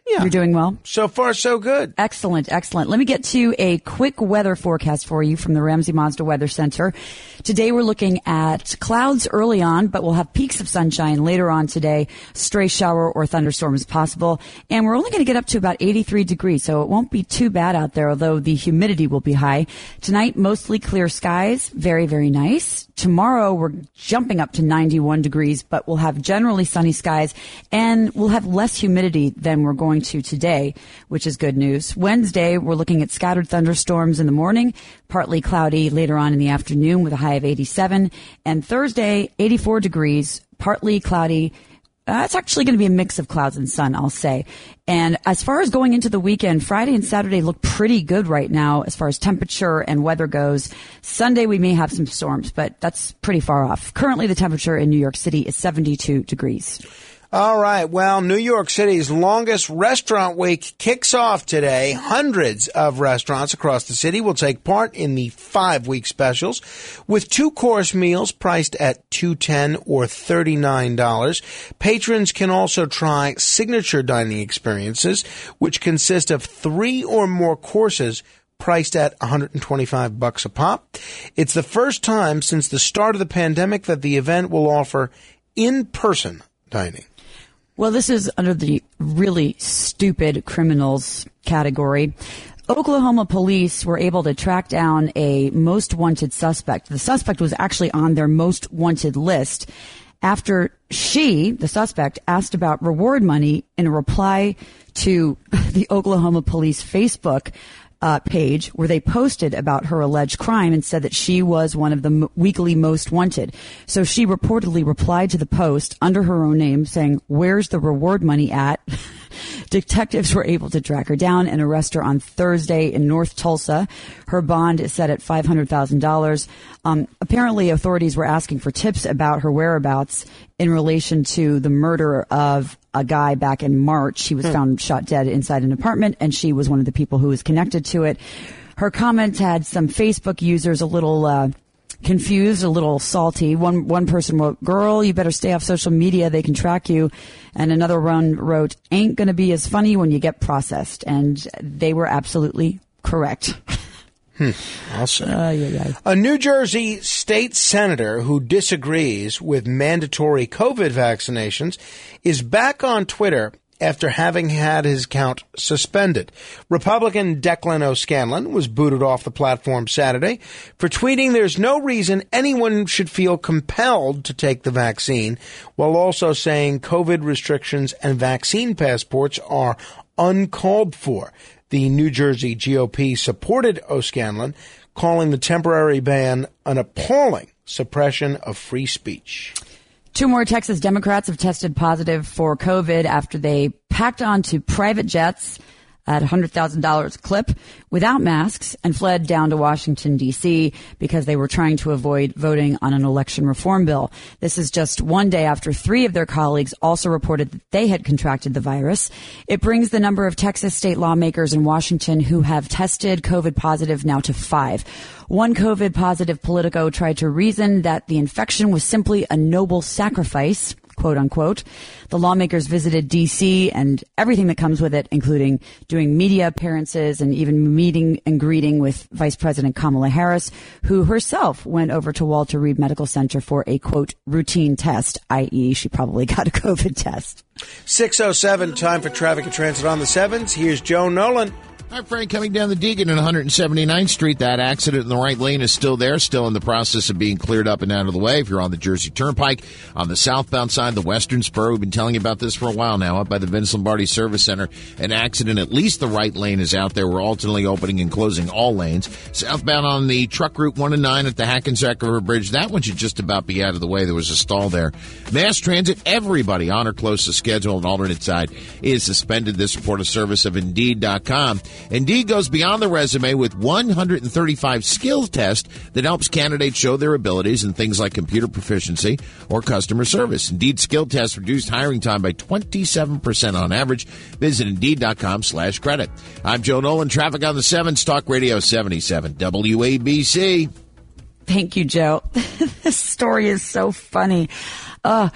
Yeah. You're doing well? So far, so good. Excellent, excellent. Let me get to a quick weather forecast for you from the Ramsey Mazda Weather Center. Today we're looking at clouds early on, but we'll have peaks of sunshine later on today. Stray shower or thunderstorms possible. And we're only going to get up to about eighty-three degrees, so it won't be too bad out there, although the humidity will be high. Tonight, mostly clear skies. Very, very nice. Tomorrow, we're jumping up to ninety-one degrees, but we'll have generally sunny skies, and we'll have less humidity than we're going to today, which is good news. Wednesday, we're looking at scattered thunderstorms in the morning, partly cloudy later on in the afternoon with a high of eighty-seven. And Thursday, eighty-four degrees, partly cloudy. Uh, it's actually going to be a mix of clouds and sun, I'll say. And as far as going into the weekend, Friday and Saturday look pretty good right now as far as temperature and weather goes. Sunday, we may have some storms, but that's pretty far off. Currently, the temperature in New York City is seventy-two degrees. All right. Well, New York City's longest restaurant week kicks off today. Hundreds of restaurants across the city will take part in the five-week specials with two-course meals priced at two hundred ten dollars or thirty-nine dollars. Patrons can also try signature dining experiences, which consist of three or more courses priced at one hundred twenty-five bucks a pop. It's the first time since the start of the pandemic that the event will offer in-person dining. Well, this is under the really stupid criminals category. Oklahoma police were able to track down a most wanted suspect. The suspect was actually on their most wanted list after she, the suspect, asked about reward money in a reply to the Oklahoma police Facebook Uh, page where they posted about her alleged crime and said that she was one of the m- weekly most wanted. So she reportedly replied to the post under her own name saying, "Where's the reward money at?" Detectives were able to track her down and arrest her on Thursday in North Tulsa. Her bond is set at five hundred thousand dollars. Um, apparently, authorities were asking for tips about her whereabouts in relation to the murder of a guy back in March. He was found shot dead inside an apartment, and she was one of the people who was connected to it. Her comments had some Facebook users a little uh, confused, a little salty. One one person wrote, "Girl, you better stay off social media. They can track you." And another one wrote, "Ain't going to be as funny when you get processed." And they were absolutely correct. Hmm. I'll say. Uh, yeah, yeah. A New Jersey state senator who disagrees with mandatory COVID vaccinations is back on Twitter after having had his account suspended. Republican Declan O'Scanlan was booted off the platform Saturday for tweeting there's no reason anyone should feel compelled to take the vaccine, while also saying COVID restrictions and vaccine passports are uncalled for. The New Jersey G O P supported O'Scanlan, calling the temporary ban an appalling suppression of free speech. Two more Texas Democrats have tested positive for COVID after they packed onto private jets at one hundred thousand dollars a clip without masks and fled down to Washington, D C because they were trying to avoid voting on an election reform bill. This is just one day after three of their colleagues also reported that they had contracted the virus. It brings the number of Texas state lawmakers in Washington who have tested COVID positive now to five. One COVID positive Politico tried to reason that the infection was simply a noble sacrifice, quote unquote. The lawmakers visited D C and everything that comes with it, including doing media appearances and even meeting and greeting with Vice President Kamala Harris, who herself went over to Walter Reed Medical Center for a, quote, routine test, that is she probably got a COVID test. six oh seven, time for traffic and transit on the sevens. Here's Joe Nolan. Hi, Frank. Coming down the Deegan at one seventy-ninth Street. That accident in the right lane is still there, still in the process of being cleared up and out of the way. If you're on the Jersey Turnpike, on the southbound side, the Western Spur, we've been telling you about this for a while now, up by the Vince Lombardi Service Center. An accident, at least the right lane is out there. We're alternately opening and closing all lanes. Southbound on the truck route one and nine at the Hackensack River Bridge. That one should just about be out of the way. There was a stall there. Mass transit, everybody on or close to schedule. An alternate side is suspended. This report of service of Indeed dot com. Indeed goes beyond the resume with one hundred thirty-five skill tests that helps candidates show their abilities in things like computer proficiency or customer service. Indeed skill tests reduced hiring time by twenty-seven percent on average. Visit Indeed.com slash credit. I'm Joe Nolan. Traffic on the sevens, Talk Radio seventy-seven W A B C. Thank you, Joe. This story is so funny. Uh,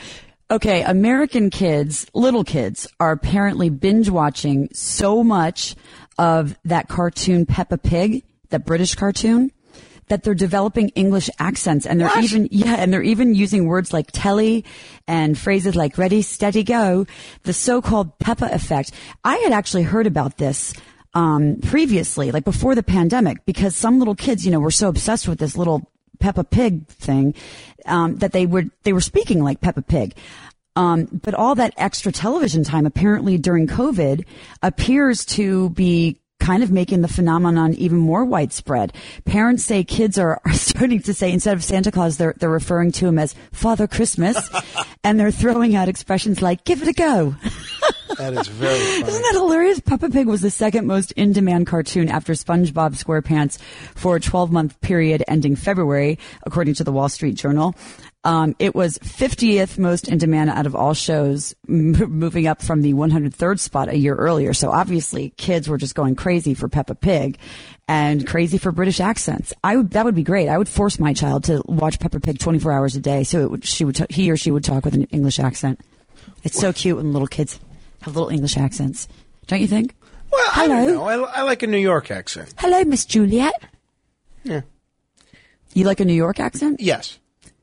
Okay, American kids, little kids, are apparently binge watching so much of that cartoon Peppa Pig, that British cartoon, that they're developing English accents, and they're What? even yeah, and they're even using words like telly and phrases like ready, steady, go. The so-called Peppa effect. I had actually heard about this um previously, like before the pandemic, because some little kids, you know, were so obsessed with this little Peppa Pig thing um that they were they were speaking like Peppa Pig. Um, but all that extra television time apparently during COVID appears to be kind of making the phenomenon even more widespread. Parents say kids are, are starting to say, instead of Santa Claus, they're, they're referring to him as Father Christmas, and they're throwing out expressions like, give it a go. That is very funny. Isn't that hilarious? Peppa Pig was the second most in-demand cartoon after SpongeBob SquarePants for a twelve-month period ending February, according to the Wall Street Journal. Um, it was fiftieth most in demand out of all shows, m- moving up from the one hundred third spot a year earlier. So obviously kids were just going crazy for Peppa Pig and crazy for British accents. I would, that would be great. I would force my child to watch Peppa Pig twenty-four hours a day. So it would, she would, t- he or she would talk with an English accent. It's so cute when little kids have little English accents. Don't you think? Well, Hello. I don't know. I, I like a New York accent. Hello, Miss Juliet. Yeah. You like a New York accent? Yes.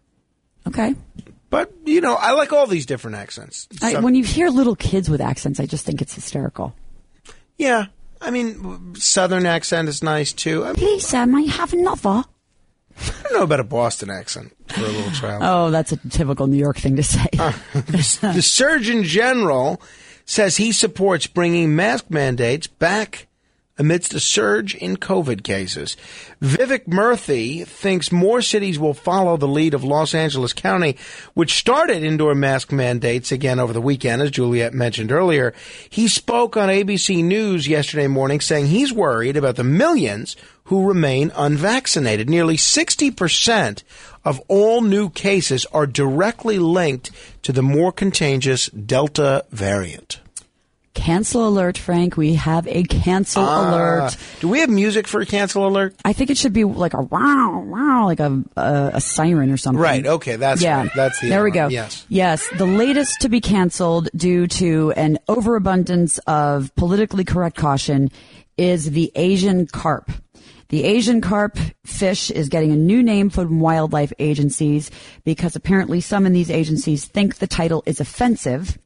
Okay. But, you know, I like all these different accents. I, Some- when you hear little kids with accents, I just think it's hysterical. yeah. I mean, Southern accent is nice, too. I, mean, Please, sir, may I have another? I don't know about a Boston accent for a little child. Oh, that's a typical New York thing to say. Uh, the, the Surgeon General says he supports bringing mask mandates back amidst a surge in COVID cases. Vivek Murthy thinks more cities will follow the lead of Los Angeles County, which started indoor mask mandates again over the weekend, as Juliet mentioned earlier. He spoke on A B C News yesterday morning saying he's worried about the millions who remain unvaccinated. Nearly sixty percent of all new cases are directly linked to the more contagious Delta variant. Cancel alert, Frank. We have a cancel Ah, alert. Do we have music for a cancel alert? I think it should be like a wow, wow, like a a, a siren or something. Right. Okay. That's yeah. right. That's the there we alarm. go. Yes. Yes. The latest to be canceled due to an overabundance of politically correct caution is the Asian carp. The Asian carp fish is getting a new name from wildlife agencies because apparently some in these agencies think the title is offensive.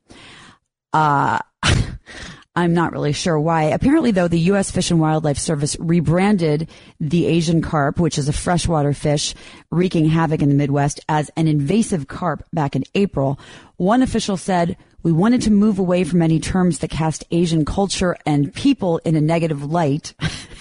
Uh, I'm not really sure why. Apparently, though, the U S Fish and Wildlife Service rebranded the Asian carp, which is a freshwater fish wreaking havoc in the Midwest, as an invasive carp back in April. One official said, "We wanted to move away from any terms that cast Asian culture and people in a negative light."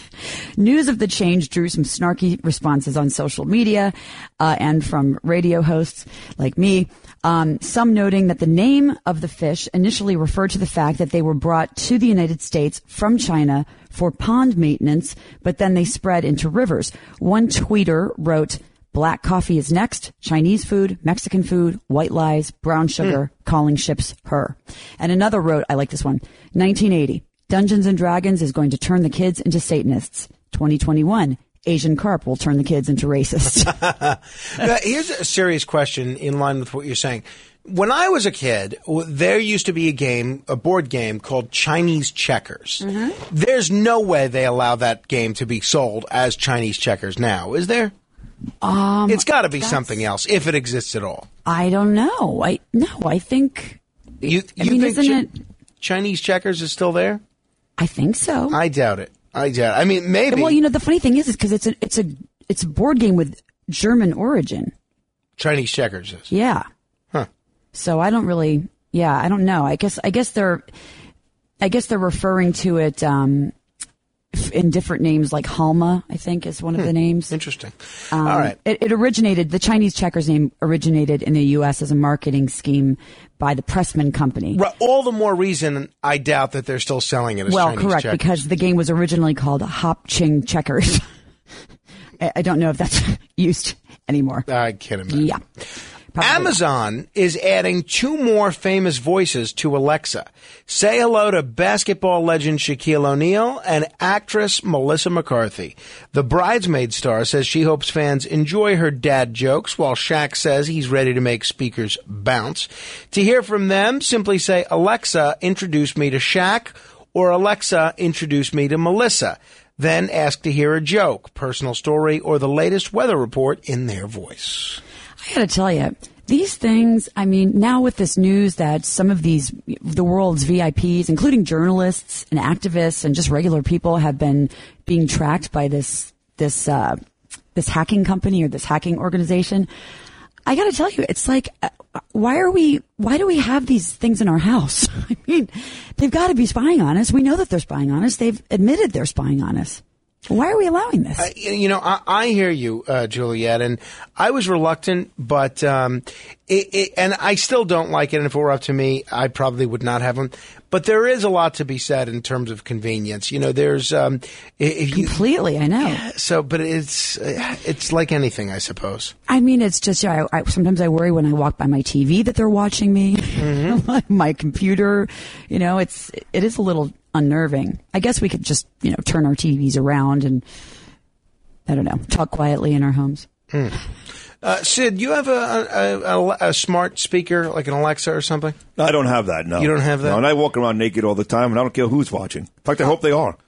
News of the change drew some snarky responses on social media uh, and from radio hosts like me. Um, some noting that the name of the fish initially referred to the fact that they were brought to the United States from China for pond maintenance, but then they spread into rivers. One tweeter wrote, "Black coffee is next, Chinese food, Mexican food, white lies, brown sugar, mm. calling ships her." And another wrote, I like this one, nineteen eighty, Dungeons and Dragons is going to turn the kids into Satanists. twenty twenty-one, Asian carp will turn the kids into racists. Now, here's a serious question in line with what you're saying. When I was a kid, there used to be a game, a board game called Chinese Checkers. Mm-hmm. There's no way they allow that game to be sold as Chinese Checkers now, is there? Um, it's got to be something else, if it exists at all. I don't know. I no, I think. You, I you mean, think isn't Ch- it? Chinese Checkers is still there? I think so. I doubt it. I doubt it. I mean, maybe. Well, you know, the funny thing is, is because it's a it's a it's a board game with German origin. Chinese Checkers is. Yeah. Huh. So I don't really. Yeah, I don't know. I guess I guess they're. I guess they're referring to it um, in different names, like Halma, I think, is one of hmm. the names. Interesting. Um, All right. It, it originated, the Chinese Checkers name originated in the U S as a marketing scheme by the Pressman Company. Right. All the more reason I doubt that they're still selling it as well, Chinese correct, Checkers. because the game was originally called Hop Ching Checkers. I, I don't know if that's used anymore. I can't imagine. Yeah. Probably Amazon is adding two more famous voices to Alexa. Say hello to basketball legend Shaquille O'Neal and actress Melissa McCarthy. The Bridesmaid star says she hopes fans enjoy her dad jokes, while Shaq says he's ready to make speakers bounce. To hear from them, simply say, Alexa, introduce me to Shaq, or Alexa, introduce me to Melissa. Then ask to hear a joke, personal story, or the latest weather report in their voice. I got to tell you, these things, I mean, now with this news that some of these, the world's V I Ps, including journalists and activists and just regular people, have been being tracked by this, this, uh, this hacking company or this hacking organization. I got to tell you, it's like, uh, why are we, why do we have these things in our house? I mean, they've got to be spying on us. We know that they're spying on us. They've admitted they're spying on us. Why are we allowing this? Uh, you know, I, I hear you, uh, Juliet, and I was reluctant, but um, it, it, and I still don't like it. And if it were up to me, I probably would not have them. But there is a lot to be said in terms of convenience. You know, there's um, if you, completely. I know. Yeah, so, but it's it's like anything, I suppose. I mean, it's just I, I, sometimes I worry when I walk by my T V that they're watching me, mm-hmm. my computer. You know, it's it is a little unnerving. I guess we could just, you know, turn our T Vs around and, I don't know, talk quietly in our homes. Hmm. Uh, Sid, you have a, a, a, a smart speaker, like an Alexa or something? I don't have that, no. You don't have that? No, and I walk around naked all the time, and I don't care who's watching. In fact, I hope they are.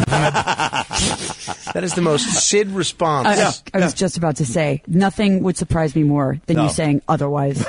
That is the most Sid response. I, yeah. I was just about to say, nothing would surprise me more than no. you saying otherwise.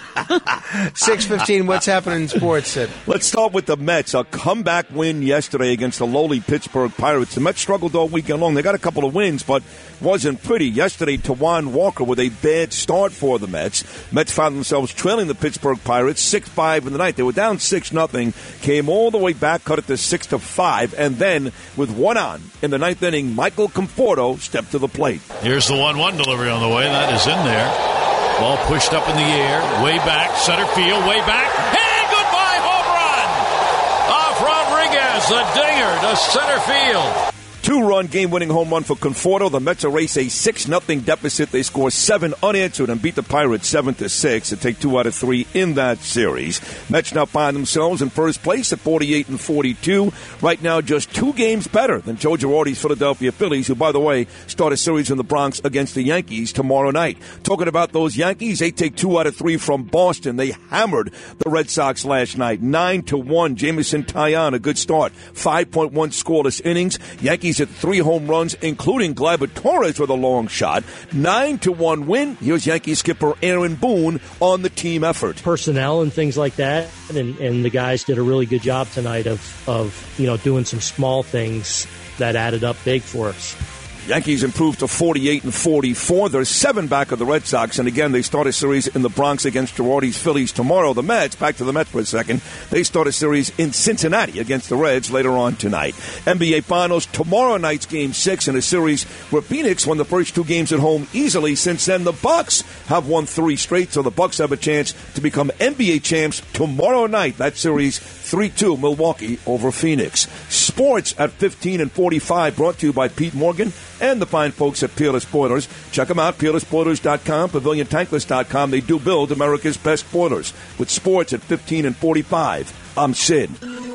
six fifteen, what's happening in sports, Sid? Let's start with the Mets. A comeback win yesterday against the lowly Pittsburgh Pirates. The Mets struggled all weekend long. They got a couple of wins, but wasn't pretty. Yesterday, Tawan Walker with a bad start for the Mets. Mets found themselves trailing the Pittsburgh Pirates six five in the ninth. They were down six nothing, came all the way back, cut it to six to five, and then with one on in the ninth inning, Michael Conforto stepped to the plate. Here's the one one delivery on the way. That is in there. Ball pushed up in the air, way back, center field, way back. Hey, goodbye, home run! Off Rodriguez, the dinger to center field. Two-run game-winning home run for Conforto. The Mets erase a six nothing deficit. They score seven unanswered and beat the Pirates seven to six to take two out of three in that series. Mets now find themselves in first place at forty-eight and forty-two. Right now, just two games better than Joe Girardi's Philadelphia Phillies, who, by the way, start a series in the Bronx against the Yankees tomorrow night. Talking about those Yankees, they take two out of three from Boston. They hammered the Red Sox last night, nine to one. Jameson Taillon, a good start, five point one scoreless innings. Yankees at three home runs, including Gleyber Torres with a long shot. Nine to one win. Here's Yankee skipper Aaron Boone on the team effort. Personnel and things like that, and, and the guys did a really good job tonight of, of, you know, doing some small things that added up big for us. Yankees improved to forty-eight and forty-four. They're seven back of the Red Sox, and again, they start a series in the Bronx against Girardi's Phillies tomorrow. The Mets, back to the Mets for a second, they start a series in Cincinnati against the Reds later on tonight. N B A Finals, tomorrow night's Game six in a series where Phoenix won the first two games at home easily. Since then, the Bucks have won three straight, so the Bucks have a chance to become N B A champs tomorrow night. That series, three two, Milwaukee over Phoenix. Sports at fifteen and forty-five, brought to you by Pete Morgan and the fine folks at Peerless Boilers. Check them out, peerless boilers dot com, pavilion tankless dot com. They do build America's best boilers. With sports at fifteen and forty-five, I'm Sid.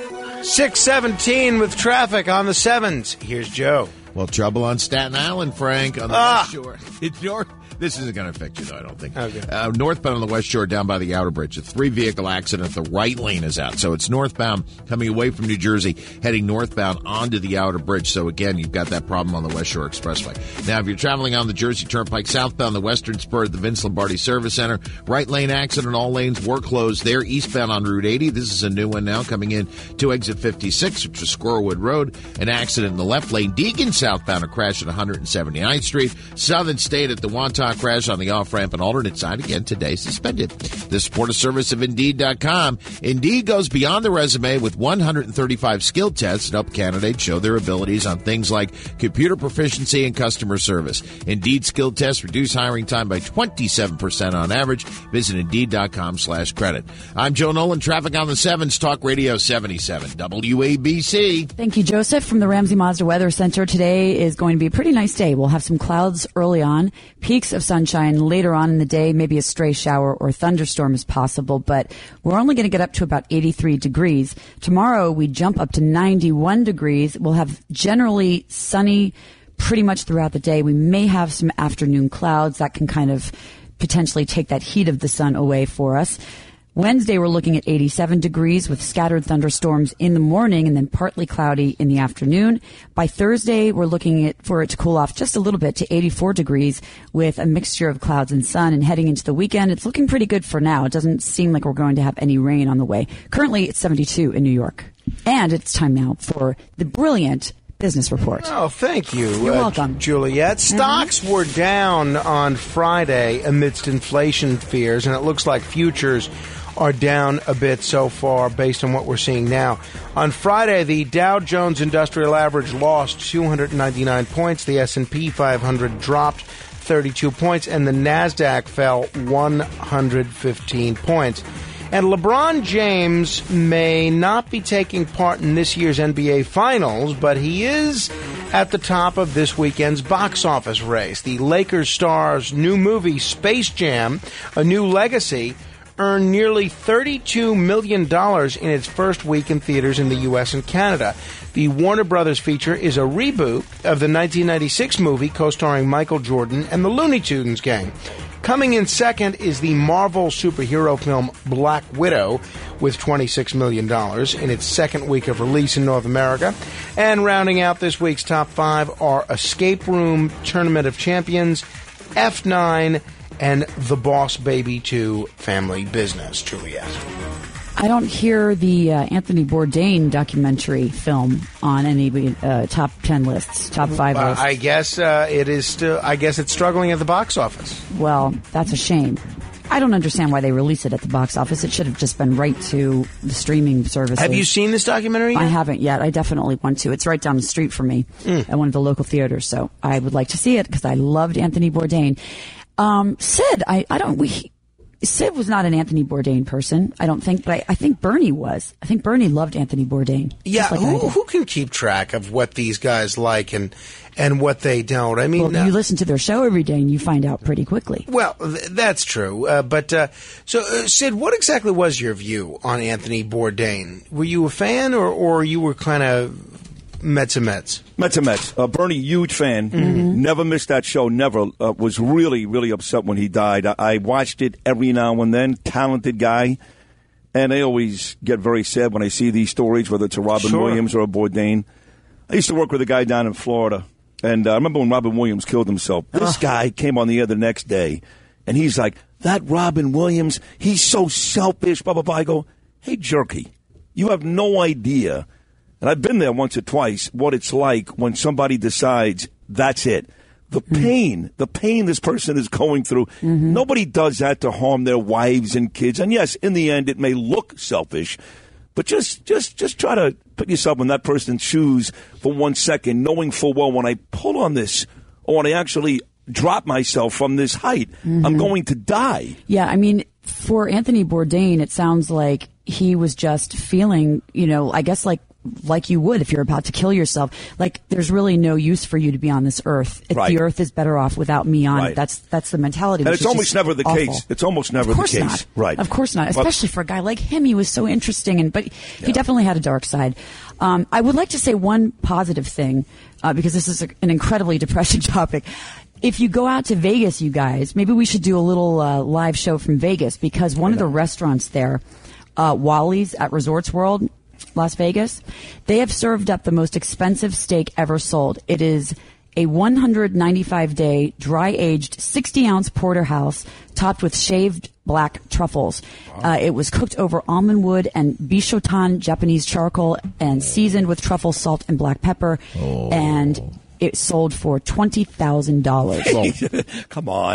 six seventeen with traffic on the sevens. Here's Joe. Well, trouble on Staten Island, Frank, on the ah. West Shore. It's your... This isn't going to affect you, though, I don't think. Okay. Uh, northbound on the West Shore, down by the Outer Bridge, a three-vehicle accident. The right lane is out. So it's northbound, coming away from New Jersey, heading northbound onto the Outer Bridge. So, again, you've got that problem on the West Shore Expressway. Now, if you're traveling on the Jersey Turnpike southbound, the western spur at the Vince Lombardi Service Center, right lane accident, all lanes were closed there. Eastbound on Route eighty, this is a new one now, coming in to exit fifty-six, which is Squirrelwood Road. An accident in the left lane. Deacon southbound, a crash at one hundred seventy-ninth Street. Southern State at the Wantagh crash on the off-ramp and alternate side, again, today suspended. The support service of Indeed dot com. Indeed goes beyond the resume with one hundred thirty-five skill tests to help candidates show their abilities on things like computer proficiency and customer service. Indeed skill tests reduce hiring time by twenty-seven percent on average. Visit Indeed dot com slash credit. I'm Joe Nolan, traffic on the sevens, Talk Radio seventy-seven, W A B C. Thank you, Joseph, from the Ramsey Mazda Weather Center. Today is going to be a pretty nice day. We'll have some clouds early on, peaks of of sunshine. Later on in the day, maybe a stray shower or thunderstorm is possible, but we're only going to get up to about eighty-three degrees. Tomorrow, we jump up to ninety-one degrees. We'll have generally sunny pretty much throughout the day. We may have some afternoon clouds that can kind of potentially take that heat of the sun away for us. Wednesday, we're looking at eighty-seven degrees with scattered thunderstorms in the morning and then partly cloudy in the afternoon. By Thursday, we're looking at for it to cool off just a little bit to eighty-four degrees with a mixture of clouds and sun. And heading into the weekend, it's looking pretty good for now. It doesn't seem like we're going to have any rain on the way. Currently, it's seventy-two in New York. And it's time now for the brilliant business report. Oh, thank you. You're uh, welcome. Juliet. Stocks Mm-hmm. were down on Friday amidst inflation fears, and it looks like futures are down a bit so far based on what we're seeing now. On Friday, the Dow Jones Industrial Average lost two hundred ninety-nine points, the S and P five hundred dropped thirty-two points, and the NASDAQ fell one hundred fifteen points. And LeBron James may not be taking part in this year's N B A Finals, but he is at the top of this weekend's box office race. The Lakers star's new movie, Space Jam: A New Legacy, earned nearly thirty-two million dollars in its first week in theaters in the U S and Canada. The Warner Brothers feature is a reboot of the nineteen ninety-six movie co-starring Michael Jordan and the Looney Tunes gang. Coming in second is the Marvel superhero film Black Widow with twenty-six million dollars in its second week of release in North America. And rounding out this week's top five are Escape Room, Tournament of Champions, F nine, and The Boss Baby two Family Business. Juliet. I don't hear the uh, Anthony Bourdain documentary film on any uh, top ten lists, top five Uh, lists. I guess uh, it is still. I guess it's struggling at the box office. Well, that's a shame. I don't understand why they release it at the box office. It should have just been right to the streaming services. Have you seen this documentary yet? I haven't yet. I definitely want to. It's right down the street from me mm. at one of the local theaters, so I would like to see it because I loved Anthony Bourdain. Um, Sid, I, I don't. We, Sid was not an Anthony Bourdain person, I don't think, but I, I think Bernie was. I think Bernie loved Anthony Bourdain. Yeah, like who, who can keep track of what these guys like and and what they don't? I mean, well, uh, you listen to their show every day and you find out pretty quickly. Well, th- that's true. Uh, but uh, so, uh, Sid, what exactly was your view on Anthony Bourdain? Were you a fan, or or you were kind of Mets and Mets? Mets and Mets. Uh, Bernie, huge fan. Mm-hmm. Never missed that show. Never. Uh, was really, really upset when he died. I, I watched it every now and then. Talented guy. And I always get very sad when I see these stories, whether it's a Robin Sure. Williams or a Bourdain. I used to work with a guy down in Florida. And uh, I remember when Robin Williams killed himself. This guy came on the air the next day. And he's like, that Robin Williams, he's so selfish, blah, blah, blah. I go, hey, jerky, you have no idea. And I've been there once or twice, what it's like when somebody decides that's it. The pain, the pain this person is going through. Mm-hmm. Nobody does that to harm their wives and kids. And yes, in the end, it may look selfish, but just, just, just try to put yourself in that person's shoes for one second, knowing full well when I pull on this or when I actually drop myself from this height, mm-hmm. I'm going to die. Yeah, I mean, for Anthony Bourdain, it sounds like he was just feeling, you know, I guess like like you would if you're about to kill yourself. Like, there's really no use for you to be on this earth. If right. the earth is better off without me on right. it. That's that's the mentality. And it's almost never the awful. case. It's almost never of course the case. Not. Right. Of course not. Especially well, for a guy like him. He was so interesting, and but he yeah. definitely had a dark side. Um, I would like to say one positive thing, uh, because this is a, an incredibly depressing topic. If you go out to Vegas, you guys, maybe we should do a little uh, live show from Vegas, because one of the restaurants there, uh, Wally's at Resorts World, Las Vegas, they have served up the most expensive steak ever sold. It is a one hundred ninety-five day dry-aged sixty ounce porterhouse topped with shaved black truffles. Wow. Uh, it was cooked over almond wood and Bishotan Japanese charcoal and seasoned with truffle, salt, and black pepper. Oh. And it sold for twenty thousand dollars. Come on.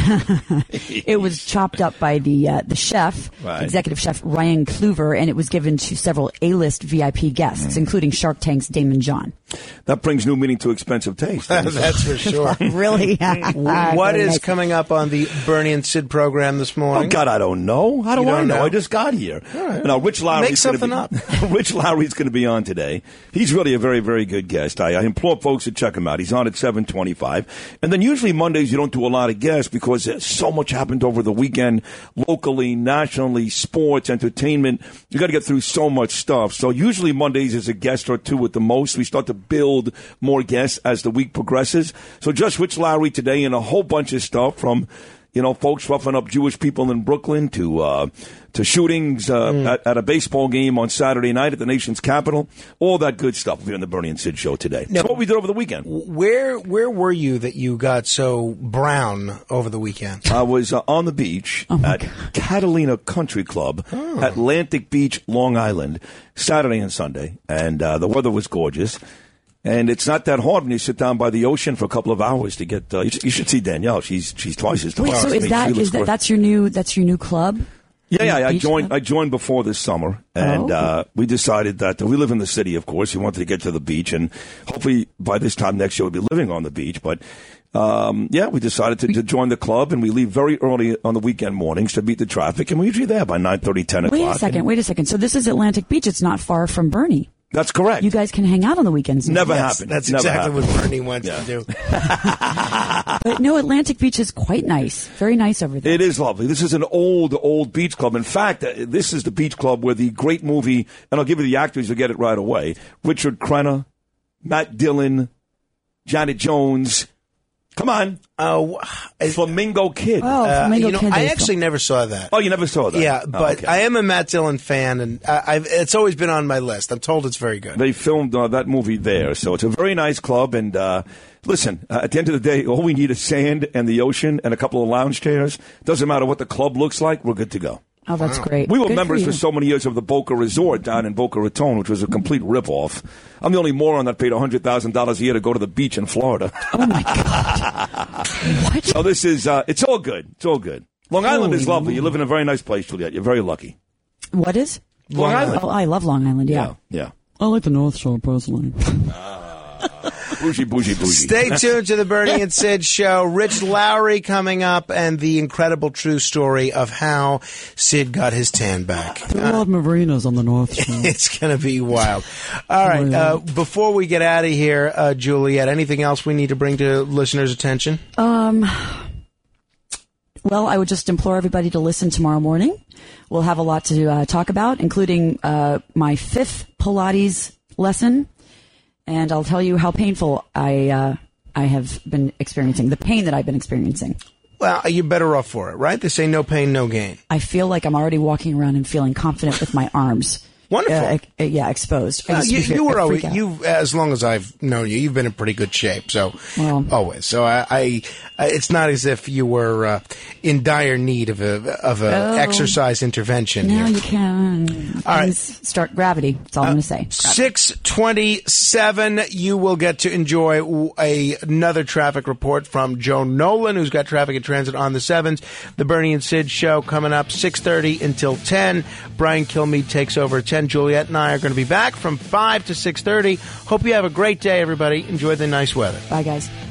It was chopped up by the uh, the chef, Right. executive chef Ryan Kluver, and it was given to several A-list V I P guests, Mm. including Shark Tank's Damon John. That brings new meaning to expensive taste. That's for sure. Really? What Very is nice. coming up on the Bernie and Sid program this morning? Oh, God, I don't know. How do You I don't know? know? I just got here. right. Now, Rich Lowry's Make gonna something be, Rich Lowry's going to be on today. He's really a very, very good guest. I, I implore folks to check him out. He's on at seven twenty-five. And then usually Mondays you don't do a lot of guests because there's so much happened over the weekend, locally, nationally, sports, entertainment. You got to get through so much stuff. So usually Mondays is a guest or two at the most. We start to build more guests as the week progresses. So just Rich Lowry today and a whole bunch of stuff from, you know, folks roughing up Jewish people in Brooklyn to uh, to shootings uh, Mm. at, at a baseball game on Saturday night at the nation's capital. All that good stuff here on the Bernie and Sid show today. Now- That's what we did over the weekend. Where where were you that you got so brown over the weekend? I was uh, on the beach at Catalina Country Club, Oh. Atlantic Beach, Long Island, Saturday and Sunday, and uh, the weather was gorgeous. And it's not that hard when you sit down by the ocean for a couple of hours to get. Uh, you, should, you should see Danielle; she's she's twice as tall. Wait, so as is me. that She looks is that great. that's your new that's your new club? Yeah, yeah. I Beach joined. club? I joined before this summer, and Oh. uh, we decided that we live in the city. Of course, we wanted to get to the beach, and hopefully by this time next year we'll be living on the beach. But um, yeah, we decided to, to join the club, and we leave very early on the weekend mornings to beat the traffic, and we're usually there by nine thirty, ten o'clock. Wait a second, and wait a second. So this is Atlantic Beach. It's not far from Bernie. That's correct. You guys can hang out on the weekends. now. Never Yes, happened. That's Never exactly happened. what Bernie wants Yeah. to do. But no, Atlantic Beach is quite nice. Very nice over there. It is lovely. This is an old, old beach club. In fact, uh, this is the beach club where the great movie, and I'll give you the actors, you'll get it right away. Richard Crenna, Matt Dillon, Janet Jones. Come on. Oh, Flamingo Kid. Oh, Uh, Flamingo you know, Kid. I is actually cool. never saw that. Oh, you never saw that? Yeah, Oh, but okay. I am a Matt Dillon fan, and I, I've, it's always been on my list. I'm told it's very good. They filmed uh, that movie there, so it's a very nice club. And uh, listen, uh, at the end of the day, all we need is sand and the ocean and a couple of lounge chairs. Doesn't matter what the club looks like, we're good to go. Oh, that's great. We were Good members for, for, you. so many years of the Boca Resort down in Boca Raton, which was a complete ripoff. I'm the only moron that paid one hundred thousand dollars a year to go to the beach in Florida. Oh my God! What? So this is, uh, it's all good. It's all good. Long Island Holy is lovely. moly. You live in a very nice place, Juliet. You're very lucky. What is? Long Island. Oh, I love Long Island. Yeah. Yeah. I like the North Shore personally. Bougie, bougie, bougie. Stay tuned to the Bernie and Sid show. Rich Lowry coming up, and the incredible true story of how Sid got his tan back. There are a lot of marinas on the North Shore. It's going to be wild. All right. Uh, before we get out of here, uh, Juliet, anything else we need to bring to listeners' attention? Um. Well, I would just implore everybody to listen tomorrow morning. We'll have a lot to uh, talk about, including uh, my fifth Pilates lesson, and I'll tell you how painful I uh, I have been experiencing. The pain that I've been experiencing. Well, you're better off for it, right? They say no pain, no gain. I feel like I'm already walking around and feeling confident with my arms. Wonderful. Uh, uh, yeah, exposed. I Uh, used to you, be you freak- were always freak out. you as long as I've known you, you've been in pretty good shape. So Well. always. So I, I, I, it's not as if you were uh, in dire need of a of a Oh. exercise intervention. Now here. you can. All right. Things Start gravity. That's all I'm going to say. Six twenty-seven. You will get to enjoy w- a, another traffic report from Joe Nolan, who's got traffic and transit on the sevens. The Bernie and Sid show coming up six thirty until ten. Brian Kilmeade takes over at ten. Juliet and I are going to be back from five to six thirty. Hope you have a great day, everybody. Enjoy the nice weather. Bye, guys.